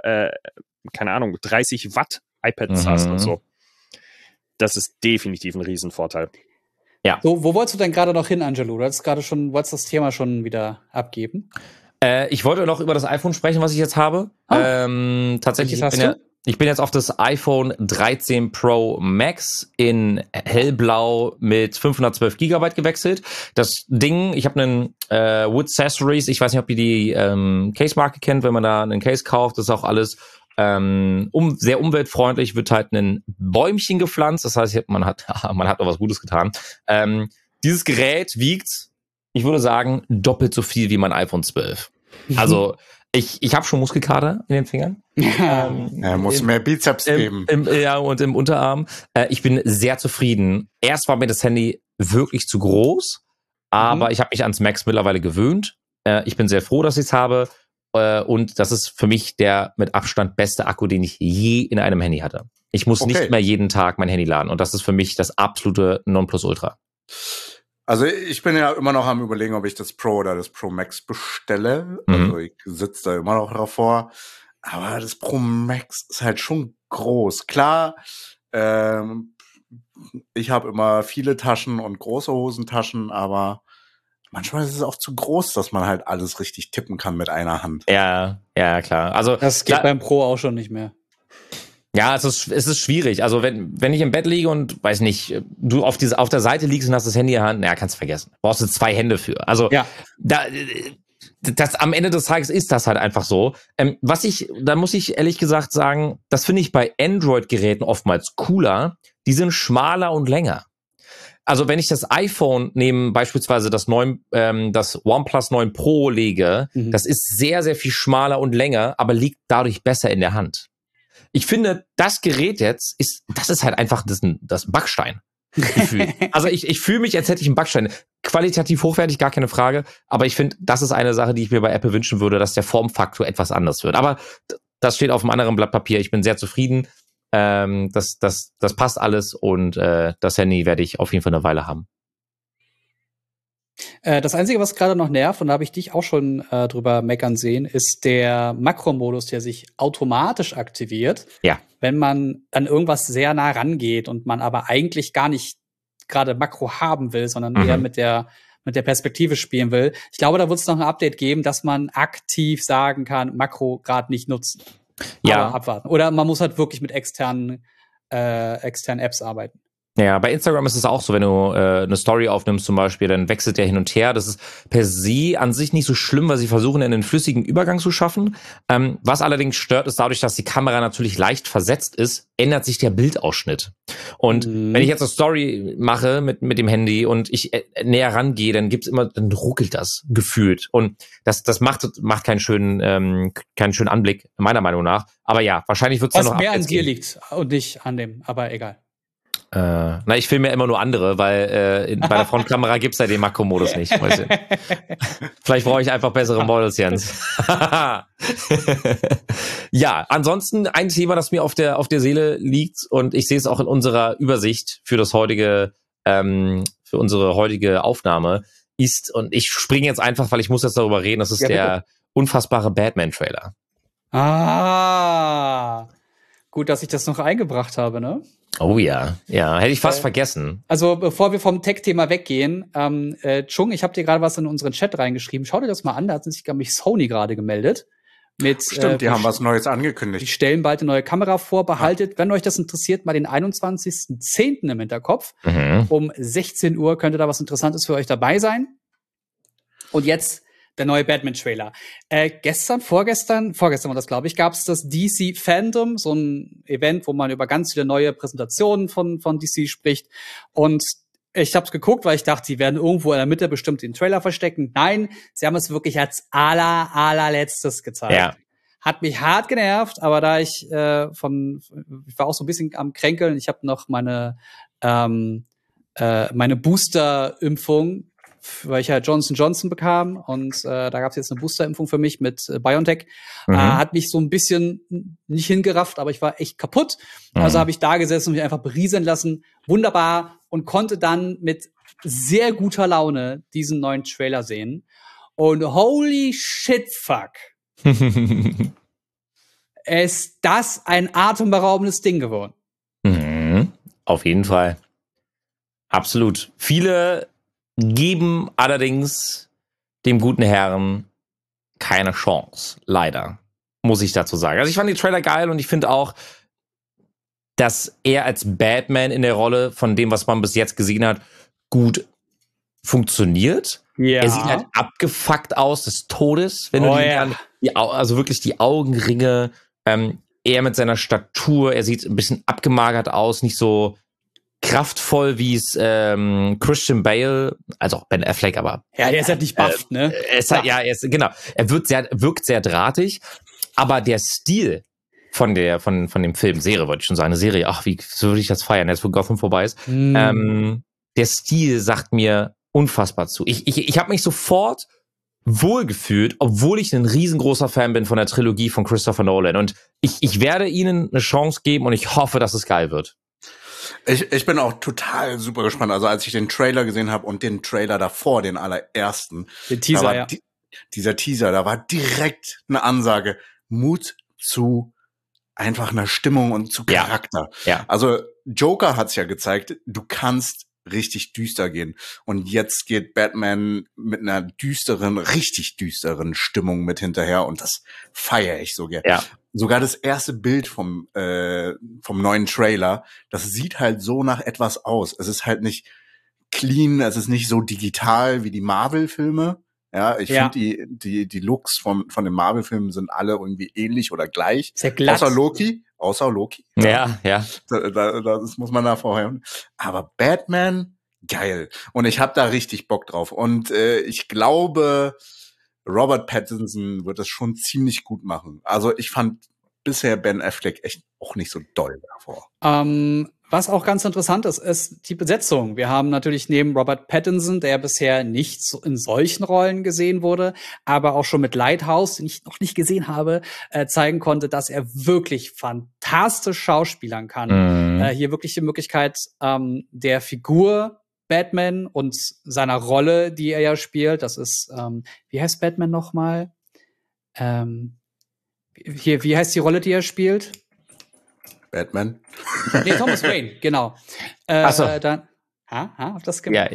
30 Watt iPads hast und so. Das ist definitiv ein Riesenvorteil. Ja. So, wo wolltest du denn gerade noch hin, Angelo? Du wolltest das Thema schon wieder abgeben? Ich wollte noch über das iPhone sprechen, was ich jetzt habe. Tatsächlich, ich bin jetzt auf das iPhone 13 Pro Max in hellblau mit 512 GB gewechselt. Das Ding, ich habe einen Wood Accessories, ich weiß nicht, ob ihr die Case-Marke kennt, wenn man da einen Case kauft, das ist auch alles sehr umweltfreundlich, wird halt ein Bäumchen gepflanzt, das heißt, man hat noch was Gutes getan. Dieses Gerät wiegt Ich würde sagen, doppelt so viel wie mein iPhone 12. Also, ich habe schon Muskelkater in den Fingern. Muss mehr Bizeps geben. Und im Unterarm. Ich bin sehr zufrieden. Erst war mir das Handy wirklich zu groß, aber ich habe mich ans Max mittlerweile gewöhnt. Ich bin sehr froh, dass ich es habe. Und das ist für mich der mit Abstand beste Akku, den ich je in einem Handy hatte. Ich muss nicht mehr jeden Tag mein Handy laden. Und das ist für mich das absolute Nonplusultra. Also ich bin ja immer noch am Überlegen, ob ich das Pro oder das Pro Max bestelle. Also ich sitze da immer noch davor. Aber das Pro Max ist halt schon groß. Klar, ich habe immer viele Taschen und große Hosentaschen, aber manchmal ist es auch zu groß, dass man halt alles richtig tippen kann mit einer Hand. Ja, klar. Also das geht beim Pro auch schon nicht mehr. Ja, es ist schwierig. Also wenn ich im Bett liege und, weiß nicht, du auf der Seite liegst und hast das Handy in der Hand, kannst du vergessen. Brauchst du 2 Hände für. Also das am Ende des Tages ist das halt einfach so. Da muss ich ehrlich gesagt sagen, das finde ich bei Android-Geräten oftmals cooler. Die sind schmaler und länger. Also wenn ich das iPhone neben beispielsweise das OnePlus 9 Pro lege, das ist sehr, sehr viel schmaler und länger, aber liegt dadurch besser in der Hand. Ich finde, das Gerät jetzt das ist halt einfach das Backstein. Also ich fühle mich, als hätte ich einen Backstein. Qualitativ hochwertig, gar keine Frage. Aber ich finde, das ist eine Sache, die ich mir bei Apple wünschen würde, dass der Formfaktor etwas anders wird. Aber das steht auf einem anderen Blatt Papier. Ich bin sehr zufrieden. Das passt alles und das Handy werde ich auf jeden Fall eine Weile haben. Das Einzige, was gerade noch nervt, und da habe ich dich auch schon drüber meckern sehen, ist der Makromodus, der sich automatisch aktiviert, wenn man an irgendwas sehr nah rangeht und man aber eigentlich gar nicht gerade Makro haben will, sondern eher mit der Perspektive spielen will. Ich glaube, da wird es noch ein Update geben, dass man aktiv sagen kann, Makro gerade nicht nutzen. Aber abwarten. Oder man muss halt wirklich mit externen Apps arbeiten. Ja, bei Instagram ist es auch so, wenn du eine Story aufnimmst zum Beispiel, dann wechselt der hin und her. Das ist per se an sich nicht so schlimm, weil sie versuchen, einen flüssigen Übergang zu schaffen. Was allerdings stört, ist dadurch, dass die Kamera natürlich leicht versetzt ist, ändert sich der Bildausschnitt. Und wenn ich jetzt eine Story mache mit dem Handy und ich näher rangehe, dann ruckelt das gefühlt. Und das macht keinen schönen Anblick, meiner Meinung nach. Aber ja, wahrscheinlich wird es dann noch mehr an dir liegt und nicht an dem, aber egal. Ich filme ja immer nur andere, weil bei der Frontkamera gibt's ja den Makro-Modus nicht. Vielleicht brauche ich einfach bessere Models, Jens. Ja, ansonsten ein Thema, das mir auf der Seele liegt und ich sehe es auch in unserer Übersicht für unsere heutige Aufnahme ist, und ich springe jetzt einfach, weil ich muss jetzt darüber reden, das ist der unfassbare Batman-Trailer. Gut, dass ich das noch eingebracht habe, ne? Oh ja, hätte ich fast vergessen. Also bevor wir vom Tech-Thema weggehen, Chung, ich habe dir gerade was in unseren Chat reingeschrieben. Schau dir das mal an, da hat sich, glaube ich, Sony gerade gemeldet. Stimmt, die haben was Neues angekündigt. Die stellen bald eine neue Kamera vor. Behaltet, wenn euch das interessiert, mal den 21.10. im Hinterkopf. Um 16 Uhr könnte da was Interessantes für euch dabei sein. Und jetzt der neue Batman-Trailer. Vorgestern war das, glaube ich, gab es das DC Fandom, so ein Event, wo man über ganz viele neue Präsentationen von DC spricht. Und ich habe es geguckt, weil ich dachte, sie werden irgendwo in der Mitte bestimmt den Trailer verstecken. Nein, sie haben es wirklich als allerletztes gezeigt. Ja. Hat mich hart genervt, aber da ich war auch so ein bisschen am Kränkeln. Ich habe noch meine Booster-Impfung, weil ich ja Johnson bekam, und da gab es jetzt eine Boosterimpfung für mich mit BioNTech. Hat mich so ein bisschen nicht hingerafft, aber ich war echt kaputt. Also habe ich da gesessen und mich einfach berieseln lassen. Wunderbar. Und konnte dann mit sehr guter Laune diesen neuen Trailer sehen. Und holy shit fuck. Ist das ein atemberaubendes Ding geworden. Auf jeden Fall. Absolut. Viele geben allerdings dem guten Herrn keine Chance. Leider. Muss ich dazu sagen. Also ich fand den Trailer geil und ich finde auch, dass er als Batman in der Rolle von dem, was man bis jetzt gesehen hat, gut funktioniert. Ja. Er sieht halt abgefuckt aus des Todes, wenn du also wirklich die Augenringe, er mit seiner Statur, er sieht ein bisschen abgemagert aus, nicht so kraftvoll, wie es Christian Bale, also auch Ben Affleck, aber ja, der ist halt nicht bufft, ne? Genau. Er wirkt sehr drahtig, aber der Stil von dem Film, Serie, wollte ich schon sagen, eine Serie, ach, wie so würde ich das feiern, jetzt wo Gotham vorbei ist. Der Stil sagt mir unfassbar zu. Ich habe mich sofort wohlgefühlt, obwohl ich ein riesengroßer Fan bin von der Trilogie von Christopher Nolan. Und ich werde ihnen eine Chance geben und ich hoffe, dass es geil wird. Ich bin auch total super gespannt. Also als ich den Trailer gesehen habe und den Trailer davor, den allerersten. Den Teaser, ja. Dieser Teaser, da war direkt eine Ansage, Mut zu einfach einer Stimmung und zu Charakter. Ja. Also Joker hat's ja gezeigt, du kannst richtig düster gehen. Und jetzt geht Batman mit einer richtig düsteren Stimmung mit hinterher und das feiere ich so gern. Ja. Sogar das erste Bild vom neuen Trailer, das sieht halt so nach etwas aus. Es ist halt nicht clean, es ist nicht so digital wie die Marvel-Filme. Ja, ich finde die Looks von den Marvel-Filmen sind alle irgendwie ähnlich oder gleich. Sehr glatt. Außer Loki. Ja. Das muss man da vorher. Aber Batman, geil. Und ich habe da richtig Bock drauf. Und ich glaube, Robert Pattinson wird es schon ziemlich gut machen. Also ich fand bisher Ben Affleck echt auch nicht so doll davor. Was auch ganz interessant ist die Besetzung. Wir haben natürlich neben Robert Pattinson, der bisher nicht in solchen Rollen gesehen wurde, aber auch schon mit Lighthouse, den ich noch nicht gesehen habe, zeigen konnte, dass er wirklich fantastisch schauspielern kann. Hier wirklich die Möglichkeit der Figur Batman und seiner Rolle, die er ja spielt, das ist, wie heißt Batman nochmal? Wie heißt die Rolle, die er spielt? Batman? Nee, Thomas Wayne, genau. So. Dann, auf das gemacht?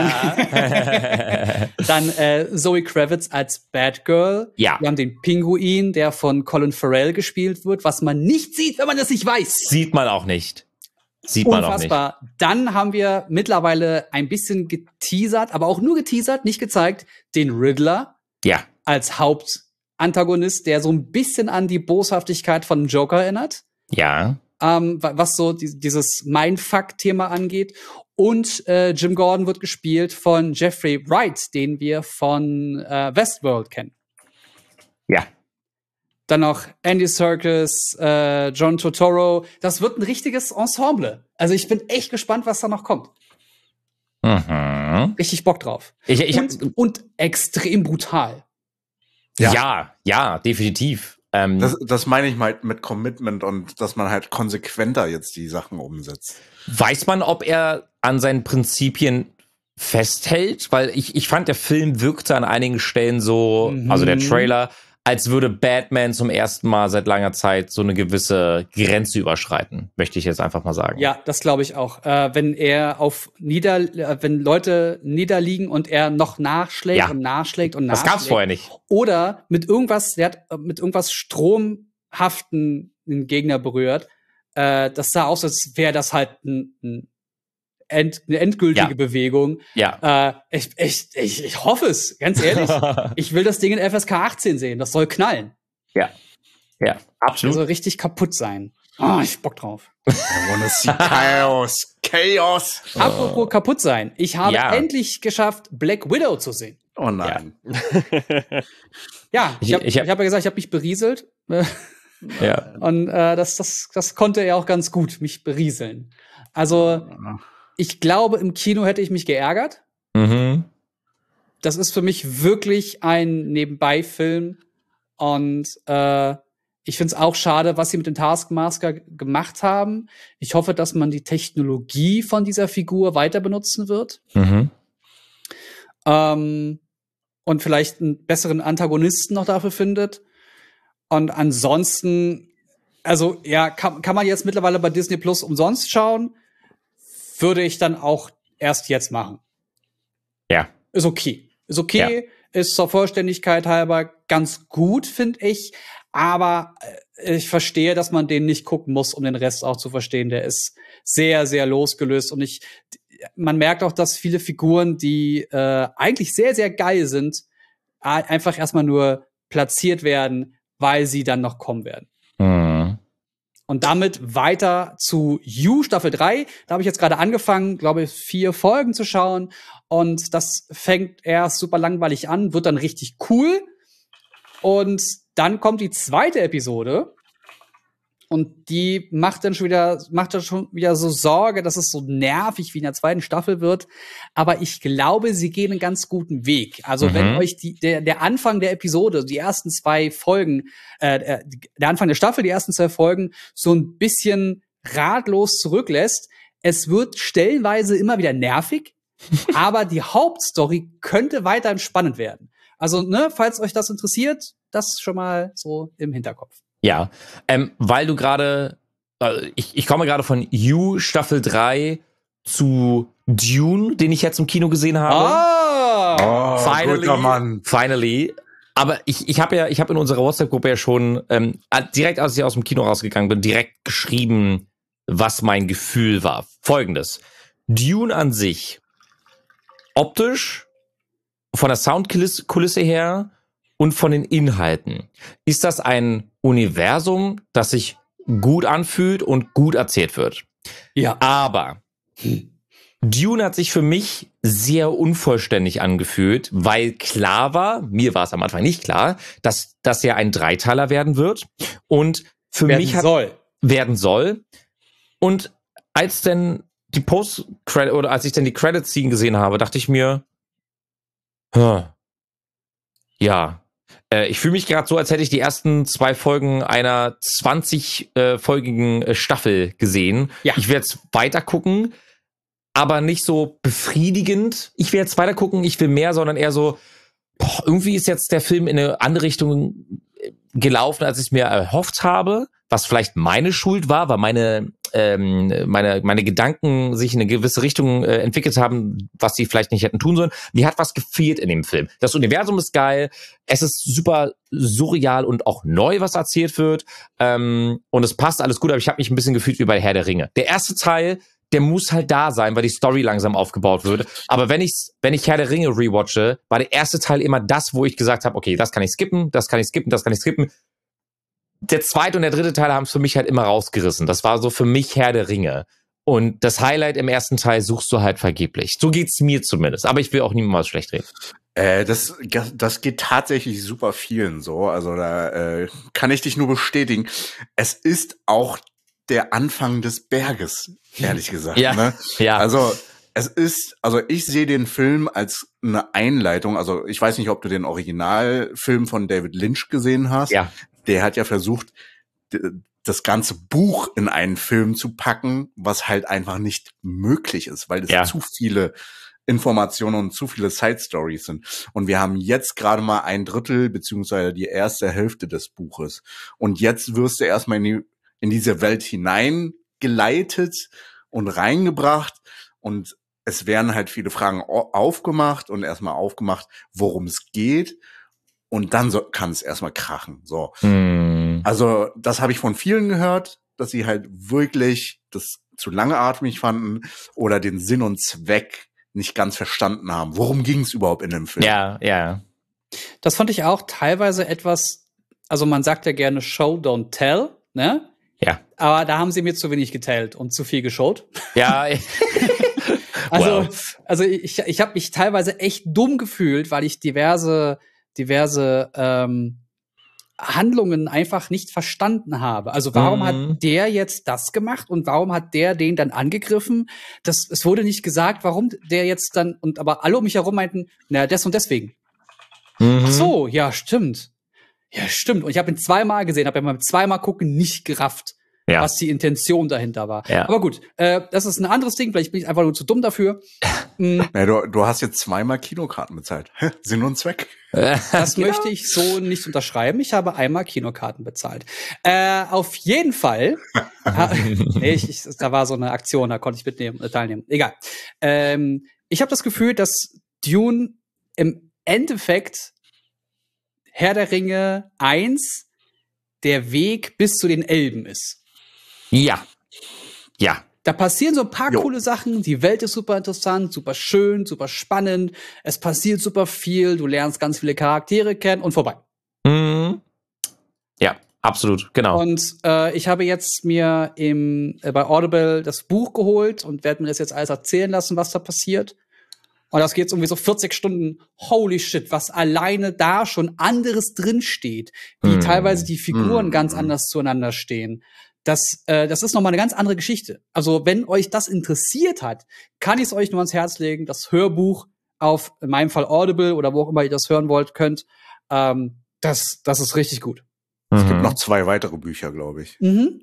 Ja. Dann Zoe Kravitz als Batgirl. Ja. Wir haben den Pinguin, der von Colin Farrell gespielt wird, was man nicht sieht, wenn man das nicht weiß. Sieht man auch nicht. Unfassbar. Dann haben wir mittlerweile ein bisschen geteasert, aber auch nur geteasert, nicht gezeigt, den Riddler. Ja. Als Hauptantagonist, der so ein bisschen an die Boshaftigkeit von Joker erinnert. Ja. Was so dieses Mindfuck-Thema angeht. Und Jim Gordon wird gespielt von Jeffrey Wright, den wir von Westworld kennen. Ja. Dann noch Andy Serkis, John Turturro. Das wird ein richtiges Ensemble. Also ich bin echt gespannt, was da noch kommt. Richtig Bock drauf. Und extrem brutal. Ja, definitiv. Das meine ich mal mit Commitment und dass man halt konsequenter jetzt die Sachen umsetzt. Weiß man, ob er an seinen Prinzipien festhält? Weil ich fand, der Film wirkte an einigen Stellen so, also der Trailer, als würde Batman zum ersten Mal seit langer Zeit so eine gewisse Grenze überschreiten, möchte ich jetzt einfach mal sagen. Ja, das glaube ich auch. Wenn er wenn Leute niederliegen und er noch nachschlägt und nachschlägt und nachschlägt. Das gab's vorher nicht. Oder mit irgendwas, der hat mit irgendwas Stromhaften den Gegner berührt. Das sah aus, als wäre das halt eine endgültige Bewegung. Ja. Ich hoffe es, ganz ehrlich. Ich will das Ding in FSK 18 sehen. Das soll knallen. Ja, absolut. Also richtig kaputt sein. Oh, ich hab Bock drauf. I wanna see Chaos. Apropos kaputt sein. Ich habe endlich geschafft, Black Widow zu sehen. Oh nein. Ja, ich hab ja gesagt, ich habe mich berieselt. Ja. Und das konnte er auch ganz gut, mich berieseln. Also ich glaube, im Kino hätte ich mich geärgert. Das ist für mich wirklich ein Nebenbei-Film. Und ich finde es auch schade, was sie mit dem Taskmaster gemacht haben. Ich hoffe, dass man die Technologie von dieser Figur weiter benutzen wird. Und vielleicht einen besseren Antagonisten noch dafür findet. Und ansonsten, also ja, kann man jetzt mittlerweile bei Disney Plus umsonst schauen. Würde ich dann auch erst jetzt machen. Ja. Ist okay. Ist zur Vollständigkeit halber ganz gut, finde ich. Aber ich verstehe, dass man den nicht gucken muss, um den Rest auch zu verstehen. Der ist sehr, sehr losgelöst. Und man merkt auch, dass viele Figuren, die eigentlich sehr, sehr geil sind, einfach erstmal nur platziert werden, weil sie dann noch kommen werden. Und damit weiter zu You Staffel 3. Da habe ich jetzt gerade angefangen, glaube ich, 4 Folgen zu schauen. Und das fängt erst super langweilig an, wird dann richtig cool. Und dann kommt die zweite Episode. Und die macht dann schon wieder so Sorge, dass es so nervig wie in der zweiten Staffel wird. Aber ich glaube, sie gehen einen ganz guten Weg. Also wenn euch der Anfang der Episode, die ersten 2 Folgen, der Anfang der Staffel, die ersten 2 Folgen, so ein bisschen ratlos zurücklässt, es wird stellenweise immer wieder nervig, aber die Hauptstory könnte weiterhin spannend werden. Also, ne, falls euch das interessiert, das schon mal so im Hinterkopf. Ja, weil du gerade, ich komme gerade von You Staffel 3 zu Dune, den ich jetzt im Kino gesehen habe. Guter Mann. Finally. Aber ich habe in unserer WhatsApp-Gruppe ja schon, direkt als ich aus dem Kino rausgegangen bin, direkt geschrieben, was mein Gefühl war. Folgendes. Dune an sich, optisch, von der Soundkulisse her, und von den Inhalten. Ist das ein Universum, das sich gut anfühlt und gut erzählt wird? Ja. Aber Dune hat sich für mich sehr unvollständig angefühlt, weil klar war, mir war es am Anfang nicht klar, dass das ja ein Dreiteiler werden wird. Und für mich werden soll. Und als dann die Post-Credit oder als ich dann die Credit-Scene gesehen habe, dachte ich mir, ja. Ich fühle mich gerade so, als hätte ich die ersten 2 Folgen einer 20-folgigen Staffel gesehen. Ja. Ich werde jetzt weiter gucken, aber nicht so befriedigend. Ich will jetzt weiter gucken, ich will mehr, sondern eher so, irgendwie ist jetzt der Film in eine andere Richtung gelaufen, als ich mir erhofft habe, was vielleicht meine Schuld war, weil meine Gedanken sich in eine gewisse Richtung entwickelt haben, was sie vielleicht nicht hätten tun sollen. Mir hat was gefehlt in dem Film. Das Universum ist geil, es ist super surreal und auch neu, was erzählt wird, und es passt alles gut, aber ich habe mich ein bisschen gefühlt wie bei Herr der Ringe. Der erste Teil, der muss halt da sein, weil die Story langsam aufgebaut wird. Aber wenn ich Herr der Ringe rewatche, war der erste Teil immer das, wo ich gesagt habe, okay, das kann ich skippen, das kann ich skippen, das kann ich skippen. Der zweite und der dritte Teil haben es für mich halt immer rausgerissen. Das war so für mich Herr der Ringe. Und das Highlight im ersten Teil suchst du halt vergeblich. So geht's mir zumindest. Aber ich will auch niemals schlecht reden. Das geht tatsächlich super vielen so. Also da kann ich dich nur bestätigen. Es ist auch der Anfang des Berges, ehrlich gesagt. Ja, ne? Ja. Also ich sehe den Film als eine Einleitung. Also ich weiß nicht, ob du den Originalfilm von David Lynch gesehen hast. Ja. Der hat ja versucht, das ganze Buch in einen Film zu packen, was halt einfach nicht möglich ist, weil es zu viele Informationen und zu viele Side-Stories sind. Und wir haben jetzt gerade mal 1/3 beziehungsweise die erste Hälfte des Buches. Und jetzt wirst du erstmal in diese Welt hineingeleitet und reingebracht. Und es werden halt viele Fragen aufgemacht und erstmal aufgemacht, worum es geht. Und dann kann es erstmal krachen. So. Also das habe ich von vielen gehört, dass sie halt wirklich das zu langatmig fanden oder den Sinn und Zweck nicht ganz verstanden haben. Worum ging es überhaupt in dem Film? Ja. Das fand ich auch teilweise etwas, also man sagt ja gerne Show, don't tell, ne? Ja. Aber da haben sie mir zu wenig geteilt und zu viel geschaut. Ja. Also ich habe mich teilweise echt dumm gefühlt, weil ich diverse Handlungen einfach nicht verstanden habe. Also warum hat der jetzt das gemacht und warum hat der den dann angegriffen? Es wurde nicht gesagt, warum der jetzt dann, aber alle um mich herum meinten, na, des und deswegen. Ach so, ja, stimmt. Ja, stimmt. Und ich habe ihn 2-mal gesehen, habe beim 2-mal gucken nicht gerafft, was die Intention dahinter war. Ja. Aber gut, das ist ein anderes Ding. Vielleicht bin ich einfach nur zu dumm dafür. Ja, du hast jetzt 2-mal Kinokarten bezahlt. Sinn und Zweck. Das möchte ich so nicht unterschreiben. Ich habe einmal Kinokarten bezahlt. Auf jeden Fall. Da war so eine Aktion, da konnte ich teilnehmen. Egal. Ich habe das Gefühl, dass Dune im Endeffekt Herr der Ringe 1 der Weg bis zu den Elben ist. Ja. Da passieren so ein paar coole Sachen. Die Welt ist super interessant, super schön, super spannend. Es passiert super viel. Du lernst ganz viele Charaktere kennen und vorbei. Ja, absolut, genau. Und ich habe jetzt mir bei Audible das Buch geholt und werde mir das jetzt alles erzählen lassen, was da passiert. Und das geht irgendwie so 40 Stunden. Holy shit, was alleine da schon anderes drinsteht. Wie teilweise die Figuren ganz anders zueinander stehen. Das ist noch mal eine ganz andere Geschichte. Also, wenn euch das interessiert hat, kann ich es euch nur ans Herz legen. Das Hörbuch auf, in meinem Fall Audible oder wo auch immer ihr das hören wollt, könnt. Das ist richtig gut. Es gibt noch 2 weitere Bücher, glaube ich.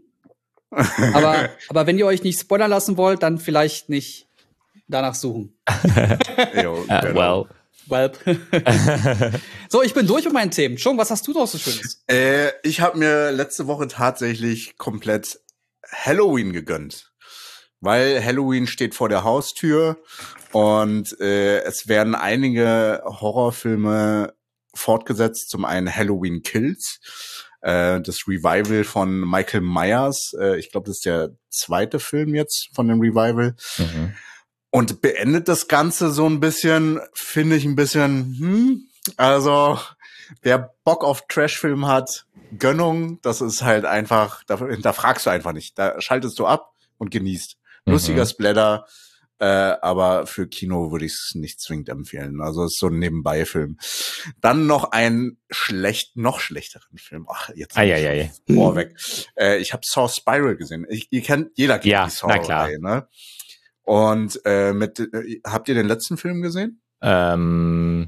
Aber wenn ihr euch nicht spoilern lassen wollt, dann vielleicht nicht danach suchen. Jo, genau. Well. So, ich bin durch mit meinen Themen. Schon, was hast du noch so Schönes? Ich habe mir letzte Woche tatsächlich komplett Halloween gegönnt. Weil Halloween steht vor der Haustür und es werden einige Horrorfilme fortgesetzt. Zum einen Halloween Kills, das Revival von Michael Myers. Ich glaube, das ist der 2. Film jetzt von dem Revival. Und beendet das Ganze so ein bisschen, finde ich ein bisschen, also wer Bock auf Trashfilm hat, Gönnung, das ist halt einfach, da fragst du einfach nicht. Da schaltest du ab und genießt. Lustiger Splatter, aber für Kino würde ich es nicht zwingend empfehlen. Also es ist so ein Nebenbei-Film. Dann noch einen noch schlechteren Film. Ach, jetzt vorweg. Ich habe Saw Spiral gesehen. Jeder kennt die Saw-Reihe, ne? Und habt ihr den letzten Film gesehen? Nein.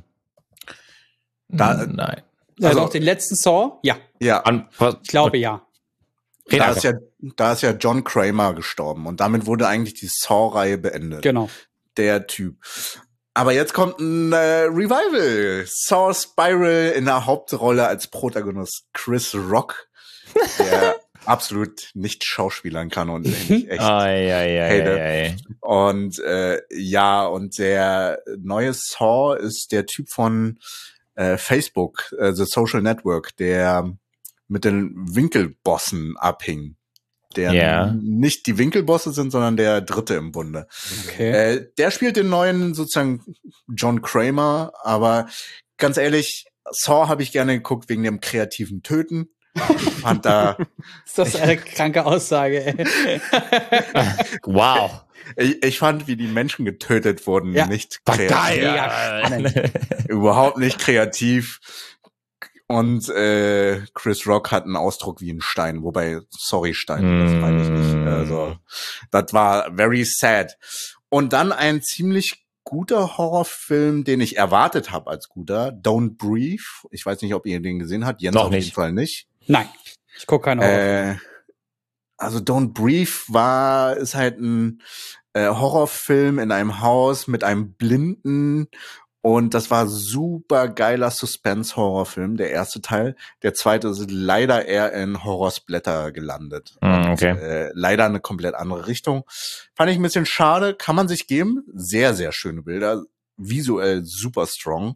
Also auch den letzten Saw? Ja. Ich glaube, ja. Da ist ja John Kramer gestorben und damit wurde eigentlich die Saw-Reihe beendet. Genau. Der Typ. Aber jetzt kommt ein Revival. Saw Spiral in der Hauptrolle als Protagonist Chris Rock, der absolut nicht schauspielern kann und ich echt hate. Und und der neue Saw ist der Typ von Facebook, The Social Network, der mit den Winkelbossen abhing. Der nicht die Winkelbosse sind, sondern der Dritte im Bunde. Okay. Der spielt den neuen sozusagen John Kramer, aber ganz ehrlich, Saw habe ich gerne geguckt wegen dem kreativen Töten. Fand da ist das eine kranke Aussage, ey. Wow. Ich fand, wie die Menschen getötet wurden, nicht kreativ. Überhaupt nicht kreativ. Und Chris Rock hat einen Ausdruck wie ein Stein, wobei, sorry Stein, das meine ich nicht. Also, das war very sad. Und dann ein ziemlich guter Horrorfilm, den ich erwartet habe als guter, Don't Breathe. Ich weiß nicht, ob ihr den gesehen habt. Jens auf jeden Fall nicht. Nein, ich gucke keinen Horrorfilm. Also Don't Breathe ist halt ein Horrorfilm in einem Haus mit einem Blinden. Und das war super geiler Suspense-Horrorfilm, der erste Teil. Der zweite ist leider eher in Horror-Splatter gelandet. Okay. Und, leider eine komplett andere Richtung. Fand ich ein bisschen schade, kann man sich geben. Sehr, sehr schöne Bilder. Visuell super strong.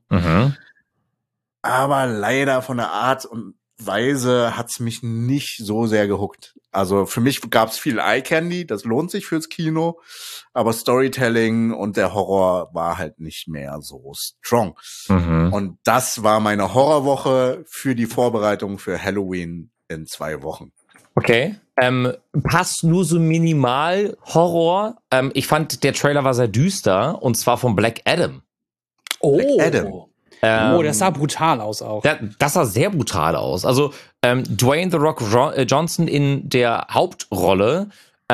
Aber leider von der Art und Weise hat's mich nicht so sehr gehuckt. Also für mich gab's viel Eye-Candy, das lohnt sich fürs Kino, aber Storytelling und der Horror war halt nicht mehr so strong. Und das war meine Horrorwoche für die Vorbereitung für Halloween in 2 Wochen. Okay. Passt nur so minimal Horror. Ich fand, der Trailer war sehr düster, und zwar von Black Adam. Black Adam. Das sah brutal aus auch. Das sah sehr brutal aus. Also Dwayne The Rock Johnson in der Hauptrolle,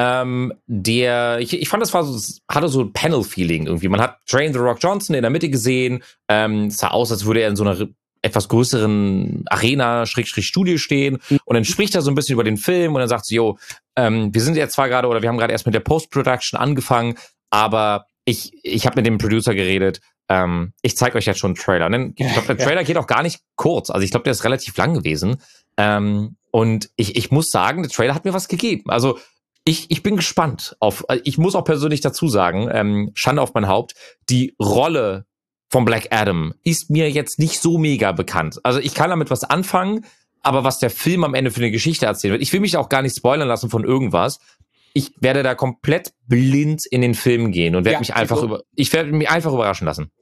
ich fand, das hatte so ein Panel-Feeling irgendwie. Man hat Dwayne The Rock Johnson in der Mitte gesehen, sah aus, als würde er in so einer etwas größeren Arena-Studio stehen, und dann spricht er so ein bisschen über den Film und dann sagt sie, wir sind jetzt zwar gerade, oder wir haben gerade erst mit der Post-Production angefangen, aber ich habe mit dem Producer geredet, ich zeige euch jetzt schon einen Trailer. Ich glaube, der Trailer geht auch gar nicht kurz. Also ich glaube, der ist relativ lang gewesen. Und ich muss sagen, der Trailer hat mir was gegeben. Also ich bin gespannt ich muss auch persönlich dazu sagen, Schande auf mein Haupt, die Rolle von Black Adam ist mir jetzt nicht so mega bekannt. Also ich kann damit was anfangen, aber was der Film am Ende für eine Geschichte erzählen wird, ich will mich auch gar nicht spoilern lassen von irgendwas. Ich werde da komplett blind in den Film gehen und werde mich einfach überraschen lassen.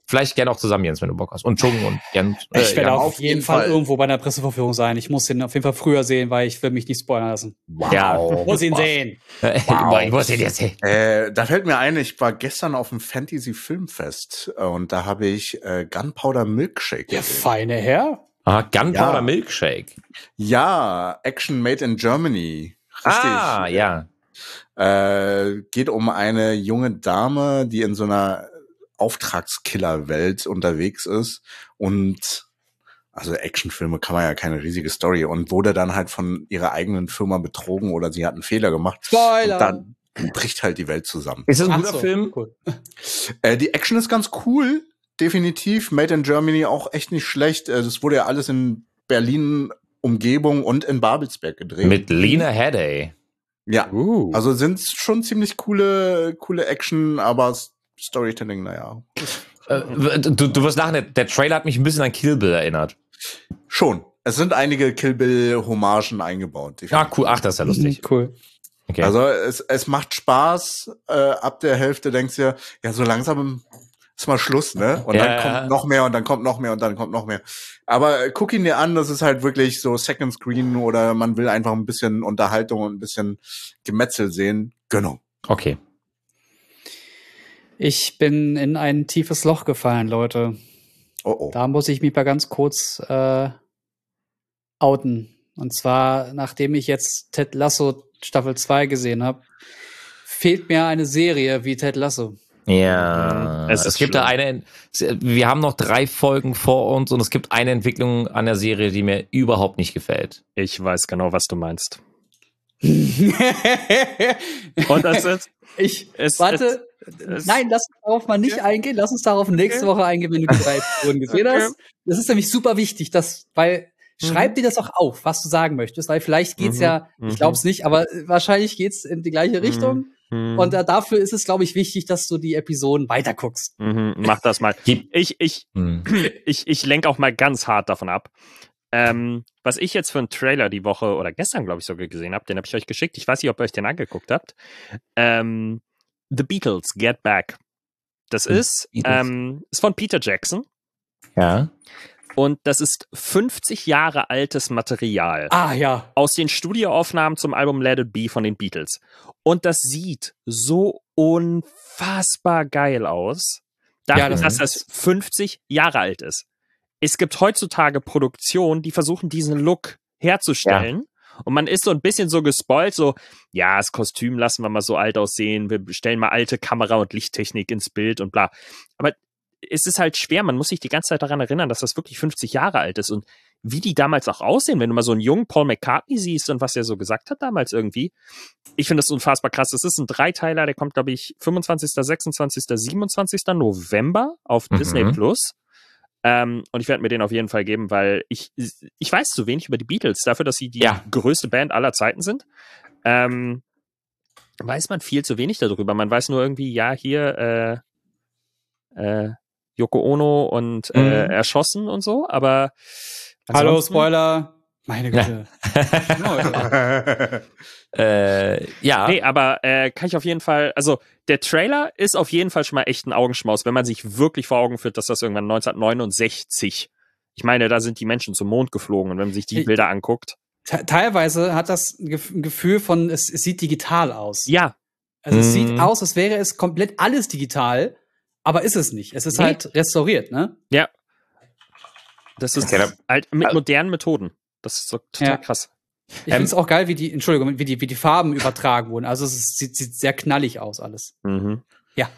vielleicht gerne auch zusammen, Jens, wenn du Bock hast. Und Chung und Jens. Ich werde auf jeden Fall irgendwo bei einer Presseverführung sein. Ich muss den auf jeden Fall früher sehen, weil ich will mich nicht spoilern lassen. Wow. Ja, muss ihn sehen. Wow. Ich muss ihn jetzt sehen. Da fällt mir ein, ich war gestern auf dem Fantasy Filmfest und da habe ich Gunpowder Milkshake gesehen. Der feine Herr. Ah, Gunpowder Milkshake. Ja, Action Made in Germany. Richtig. Ah, ja. Geht um eine junge Dame, die in so einer Auftragskiller-Welt unterwegs ist und also Actionfilme kann man ja keine riesige Story und wurde dann halt von ihrer eigenen Firma betrogen oder sie hat einen Fehler gemacht. Spoiler! Und dann bricht halt die Welt zusammen. Ist das ein guter Film? Cool. Die Action ist ganz cool, definitiv. Made in Germany auch echt nicht schlecht. Das wurde ja alles in Berlin Umgebung und in Babelsberg gedreht. Mit Lena Headey. Ja, also sind schon ziemlich coole Action, aber Storytelling, naja. Du wirst lachen, der Trailer hat mich ein bisschen an Kill Bill erinnert. Schon. Es sind einige Kill Bill-Hommagen eingebaut. Ah, cool. Ach, das ist ja lustig. Cool. Okay. Also es macht Spaß. Ab der Hälfte denkst du ja, so langsam ist mal Schluss, ne? Und dann kommt noch mehr und dann kommt noch mehr und dann kommt noch mehr. Aber guck ihn dir an, das ist halt wirklich so Second Screen oder man will einfach ein bisschen Unterhaltung und ein bisschen Gemetzel sehen. Gönnung. Okay. Ich bin in ein tiefes Loch gefallen, Leute. Oh. Da muss ich mich mal ganz kurz outen. Und zwar, nachdem ich jetzt Ted Lasso Staffel 2 gesehen habe, fehlt mir eine Serie wie Ted Lasso. Ja, es gibt da wir haben noch 3 Folgen vor uns und es gibt eine Entwicklung an der Serie, die mir überhaupt nicht gefällt. Ich weiß genau, was du meinst. Und das ist... Nein, lass uns darauf mal nicht eingehen. Lass uns darauf nächste Woche eingehen, wenn du die 3 Folgen gesehen hast. Das ist nämlich super wichtig, weil schreib dir das auch auf, was du sagen möchtest, weil vielleicht geht's ich glaube es nicht, aber wahrscheinlich geht's in die gleiche Richtung. Und dafür ist es, glaube ich, wichtig, dass du die Episoden weiterguckst. Mach das mal. Ich lenke auch mal ganz hart davon ab. Was ich jetzt für einen Trailer die Woche oder gestern, glaube ich, sogar gesehen habe, den habe ich euch geschickt. Ich weiß nicht, ob ihr euch den angeguckt habt. The Beatles, Get Back. Das ist von Peter Jackson. Ja. Und das ist 50 Jahre altes Material. Ah, ja. Aus den Studioaufnahmen zum Album Let It Be von den Beatles. Und das sieht so unfassbar geil aus. Dafür, dass das 50 Jahre alt ist. Es gibt heutzutage Produktionen, die versuchen, diesen Look herzustellen. Ja. Und man ist so ein bisschen so gespoilt, so, ja, das Kostüm lassen wir mal so alt aussehen, wir stellen mal alte Kamera- und Lichttechnik ins Bild und bla. Aber es ist halt schwer, man muss sich die ganze Zeit daran erinnern, dass das wirklich 50 Jahre alt ist und wie die damals auch aussehen, wenn du mal so einen jungen Paul McCartney siehst und was er so gesagt hat damals irgendwie. Ich finde das unfassbar krass. Das ist ein 3-Teiler, der kommt, glaube ich, 25., 26., 27. November auf Disney Plus. Und ich werde mir den auf jeden Fall geben, weil ich weiß zu wenig über die Beatles, dafür, dass sie die größte Band aller Zeiten sind. Weiß man viel zu wenig darüber. Man weiß nur irgendwie, ja, hier Yoko Ono und erschossen und so, aber hallo, Spoiler. Meine Güte. Ja. Nee, aber kann ich auf jeden Fall, also der Trailer ist auf jeden Fall schon mal echt ein Augenschmaus, wenn man sich wirklich vor Augen führt, dass das irgendwann 1969, ich meine, da sind die Menschen zum Mond geflogen und wenn man sich die Bilder anguckt. Teilweise hat das ein Gefühl von, es sieht digital aus. Ja. Also es sieht aus, als wäre es komplett alles digital, aber ist es nicht. Es ist halt restauriert, ne? Ja. Das ist halt mit modernen Methoden. Das ist so total krass. Ich finde es auch geil, wie die Farben übertragen wurden. Also es sieht sehr knallig aus alles. Ja.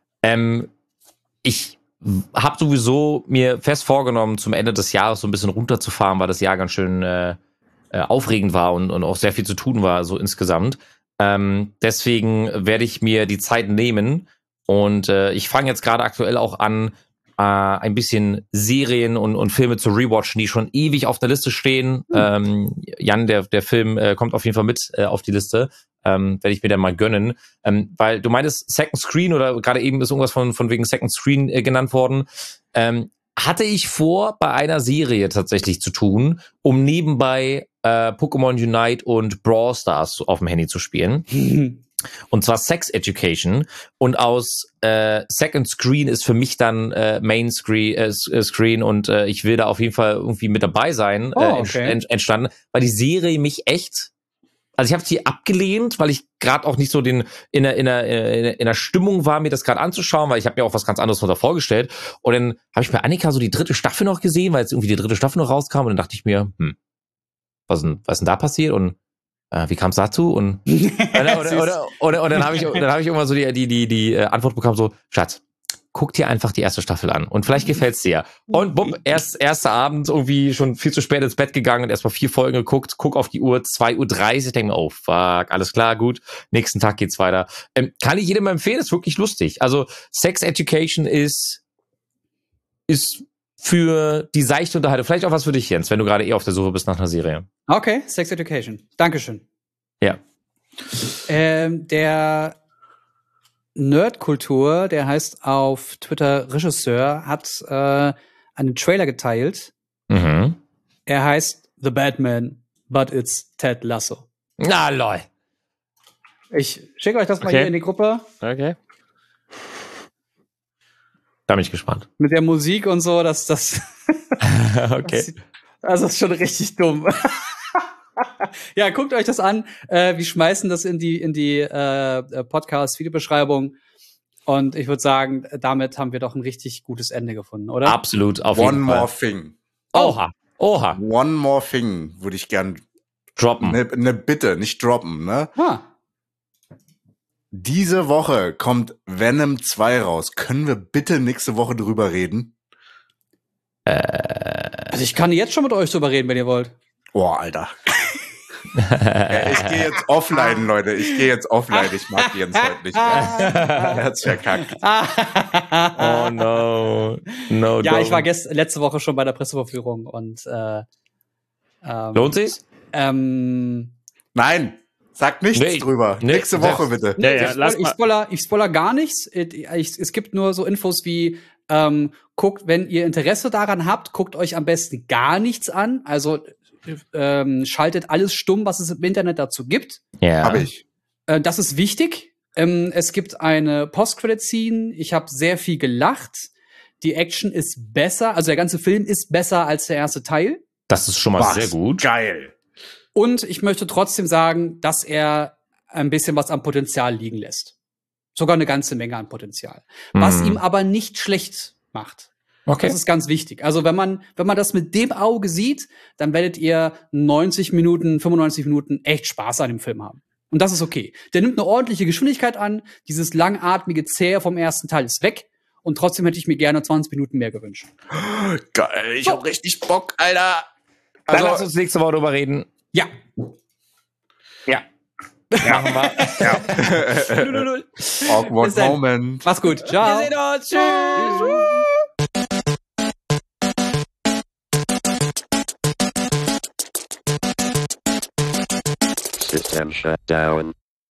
Ich habe sowieso mir fest vorgenommen, zum Ende des Jahres so ein bisschen runterzufahren, weil das Jahr ganz schön aufregend war und auch sehr viel zu tun war, so insgesamt. Deswegen werde ich mir die Zeit nehmen und ich fange jetzt gerade aktuell auch an, ein bisschen Serien und Filme zu rewatchen, die schon ewig auf der Liste stehen. Jan, der Film kommt auf jeden Fall mit auf die Liste. Werde ich mir dann mal gönnen. Weil du meintest Second Screen oder gerade eben ist irgendwas von wegen Second Screen genannt worden. Hatte ich vor, bei einer Serie tatsächlich zu tun, um nebenbei Pokémon Unite und Brawl Stars auf dem Handy zu spielen. Und zwar Sex Education. Und aus Second Screen ist für mich dann Main Screen und ich will da auf jeden Fall irgendwie mit dabei sein, entstanden, weil die Serie mich echt, also ich habe sie abgelehnt, weil ich gerade auch nicht so in der Stimmung war, mir das gerade anzuschauen, weil ich habe mir auch was ganz anderes vorgestellt. Und dann habe ich bei Annika so die 3. Staffel noch gesehen, weil jetzt irgendwie die 3. Staffel noch rauskam und dann dachte ich mir, was ist denn da passiert und wie kam es dazu? Und dann habe ich irgendwann so die Antwort bekommen, so, Schatz, guck dir einfach die 1. Staffel an und vielleicht gefällt's dir. Und bumm, erster Abend irgendwie schon viel zu spät ins Bett gegangen und erstmal 4 Folgen geguckt, guck auf die Uhr, 2:30 Uhr, denke mir, oh fuck, alles klar, gut, nächsten Tag geht's weiter. Kann ich jedem empfehlen, ist wirklich lustig. Also Sex Education ist für die seichte Unterhaltung. Vielleicht auch was für dich, Jens, wenn du gerade auf der Suche bist nach einer Serie. Okay, Sex Education. Dankeschön. Ja. Der Nerdkultur, der heißt auf Twitter Regisseur, hat einen Trailer geteilt. Mhm. Er heißt The Batman, but it's Ted Lasso. Na, lol. Ich schicke euch das mal hier in die Gruppe. Okay. Da bin ich gespannt. Mit der Musik und so, das okay. Das ist schon richtig dumm. Ja, guckt euch das an. Wir schmeißen das in die Podcast-Videobeschreibung. Und ich würde sagen, damit haben wir doch ein richtig gutes Ende gefunden, oder? Absolut, auf jeden Fall. One more thing. Oha. One more thing würde ich gern droppen. Ne Bitte, nicht droppen, ne? Diese Woche kommt Venom 2 raus. Können wir bitte nächste Woche drüber reden? Also ich kann jetzt schon mit euch drüber reden, wenn ihr wollt. Boah, Alter. Ich gehe jetzt offline, Leute. Ich gehe jetzt offline. Ich mag Jens heute nicht mehr. Er hat's verkackt. Oh no. Ja, ich war letzte Woche schon bei der Pressevorführung und lohnt sich's? Nein. Sag nichts drüber. Nächste Woche bitte. Ich spoiler gar nichts. Es gibt nur so Infos wie guckt, wenn ihr Interesse daran habt, guckt euch am besten gar nichts an. Also schaltet alles stumm, was es im Internet dazu gibt. Ja. Hab ich. Das ist wichtig. Es gibt eine Post-Credit-Scene. Ich habe sehr viel gelacht. Die Action ist besser. Also der ganze Film ist besser als der erste Teil. Das ist schon mal sehr gut. Geil. Und ich möchte trotzdem sagen, dass er ein bisschen was am Potenzial liegen lässt. Sogar eine ganze Menge an Potenzial. Was ihm aber nicht schlecht macht. Okay. Das ist ganz wichtig. Also wenn man das mit dem Auge sieht, dann werdet ihr 90 Minuten, 95 Minuten echt Spaß an dem Film haben. Und das ist okay. Der nimmt eine ordentliche Geschwindigkeit an. Dieses langatmige Zähe vom ersten Teil ist weg. Und trotzdem hätte ich mir gerne 20 Minuten mehr gewünscht. Geil, ich hab richtig Bock, Alter. Dann lass uns nächste Woche drüber reden. Ja. Machen wir. Ja. Awkward Moment. Mach's gut. Ciao. Wir sehen uns. Tschüss. System shut down.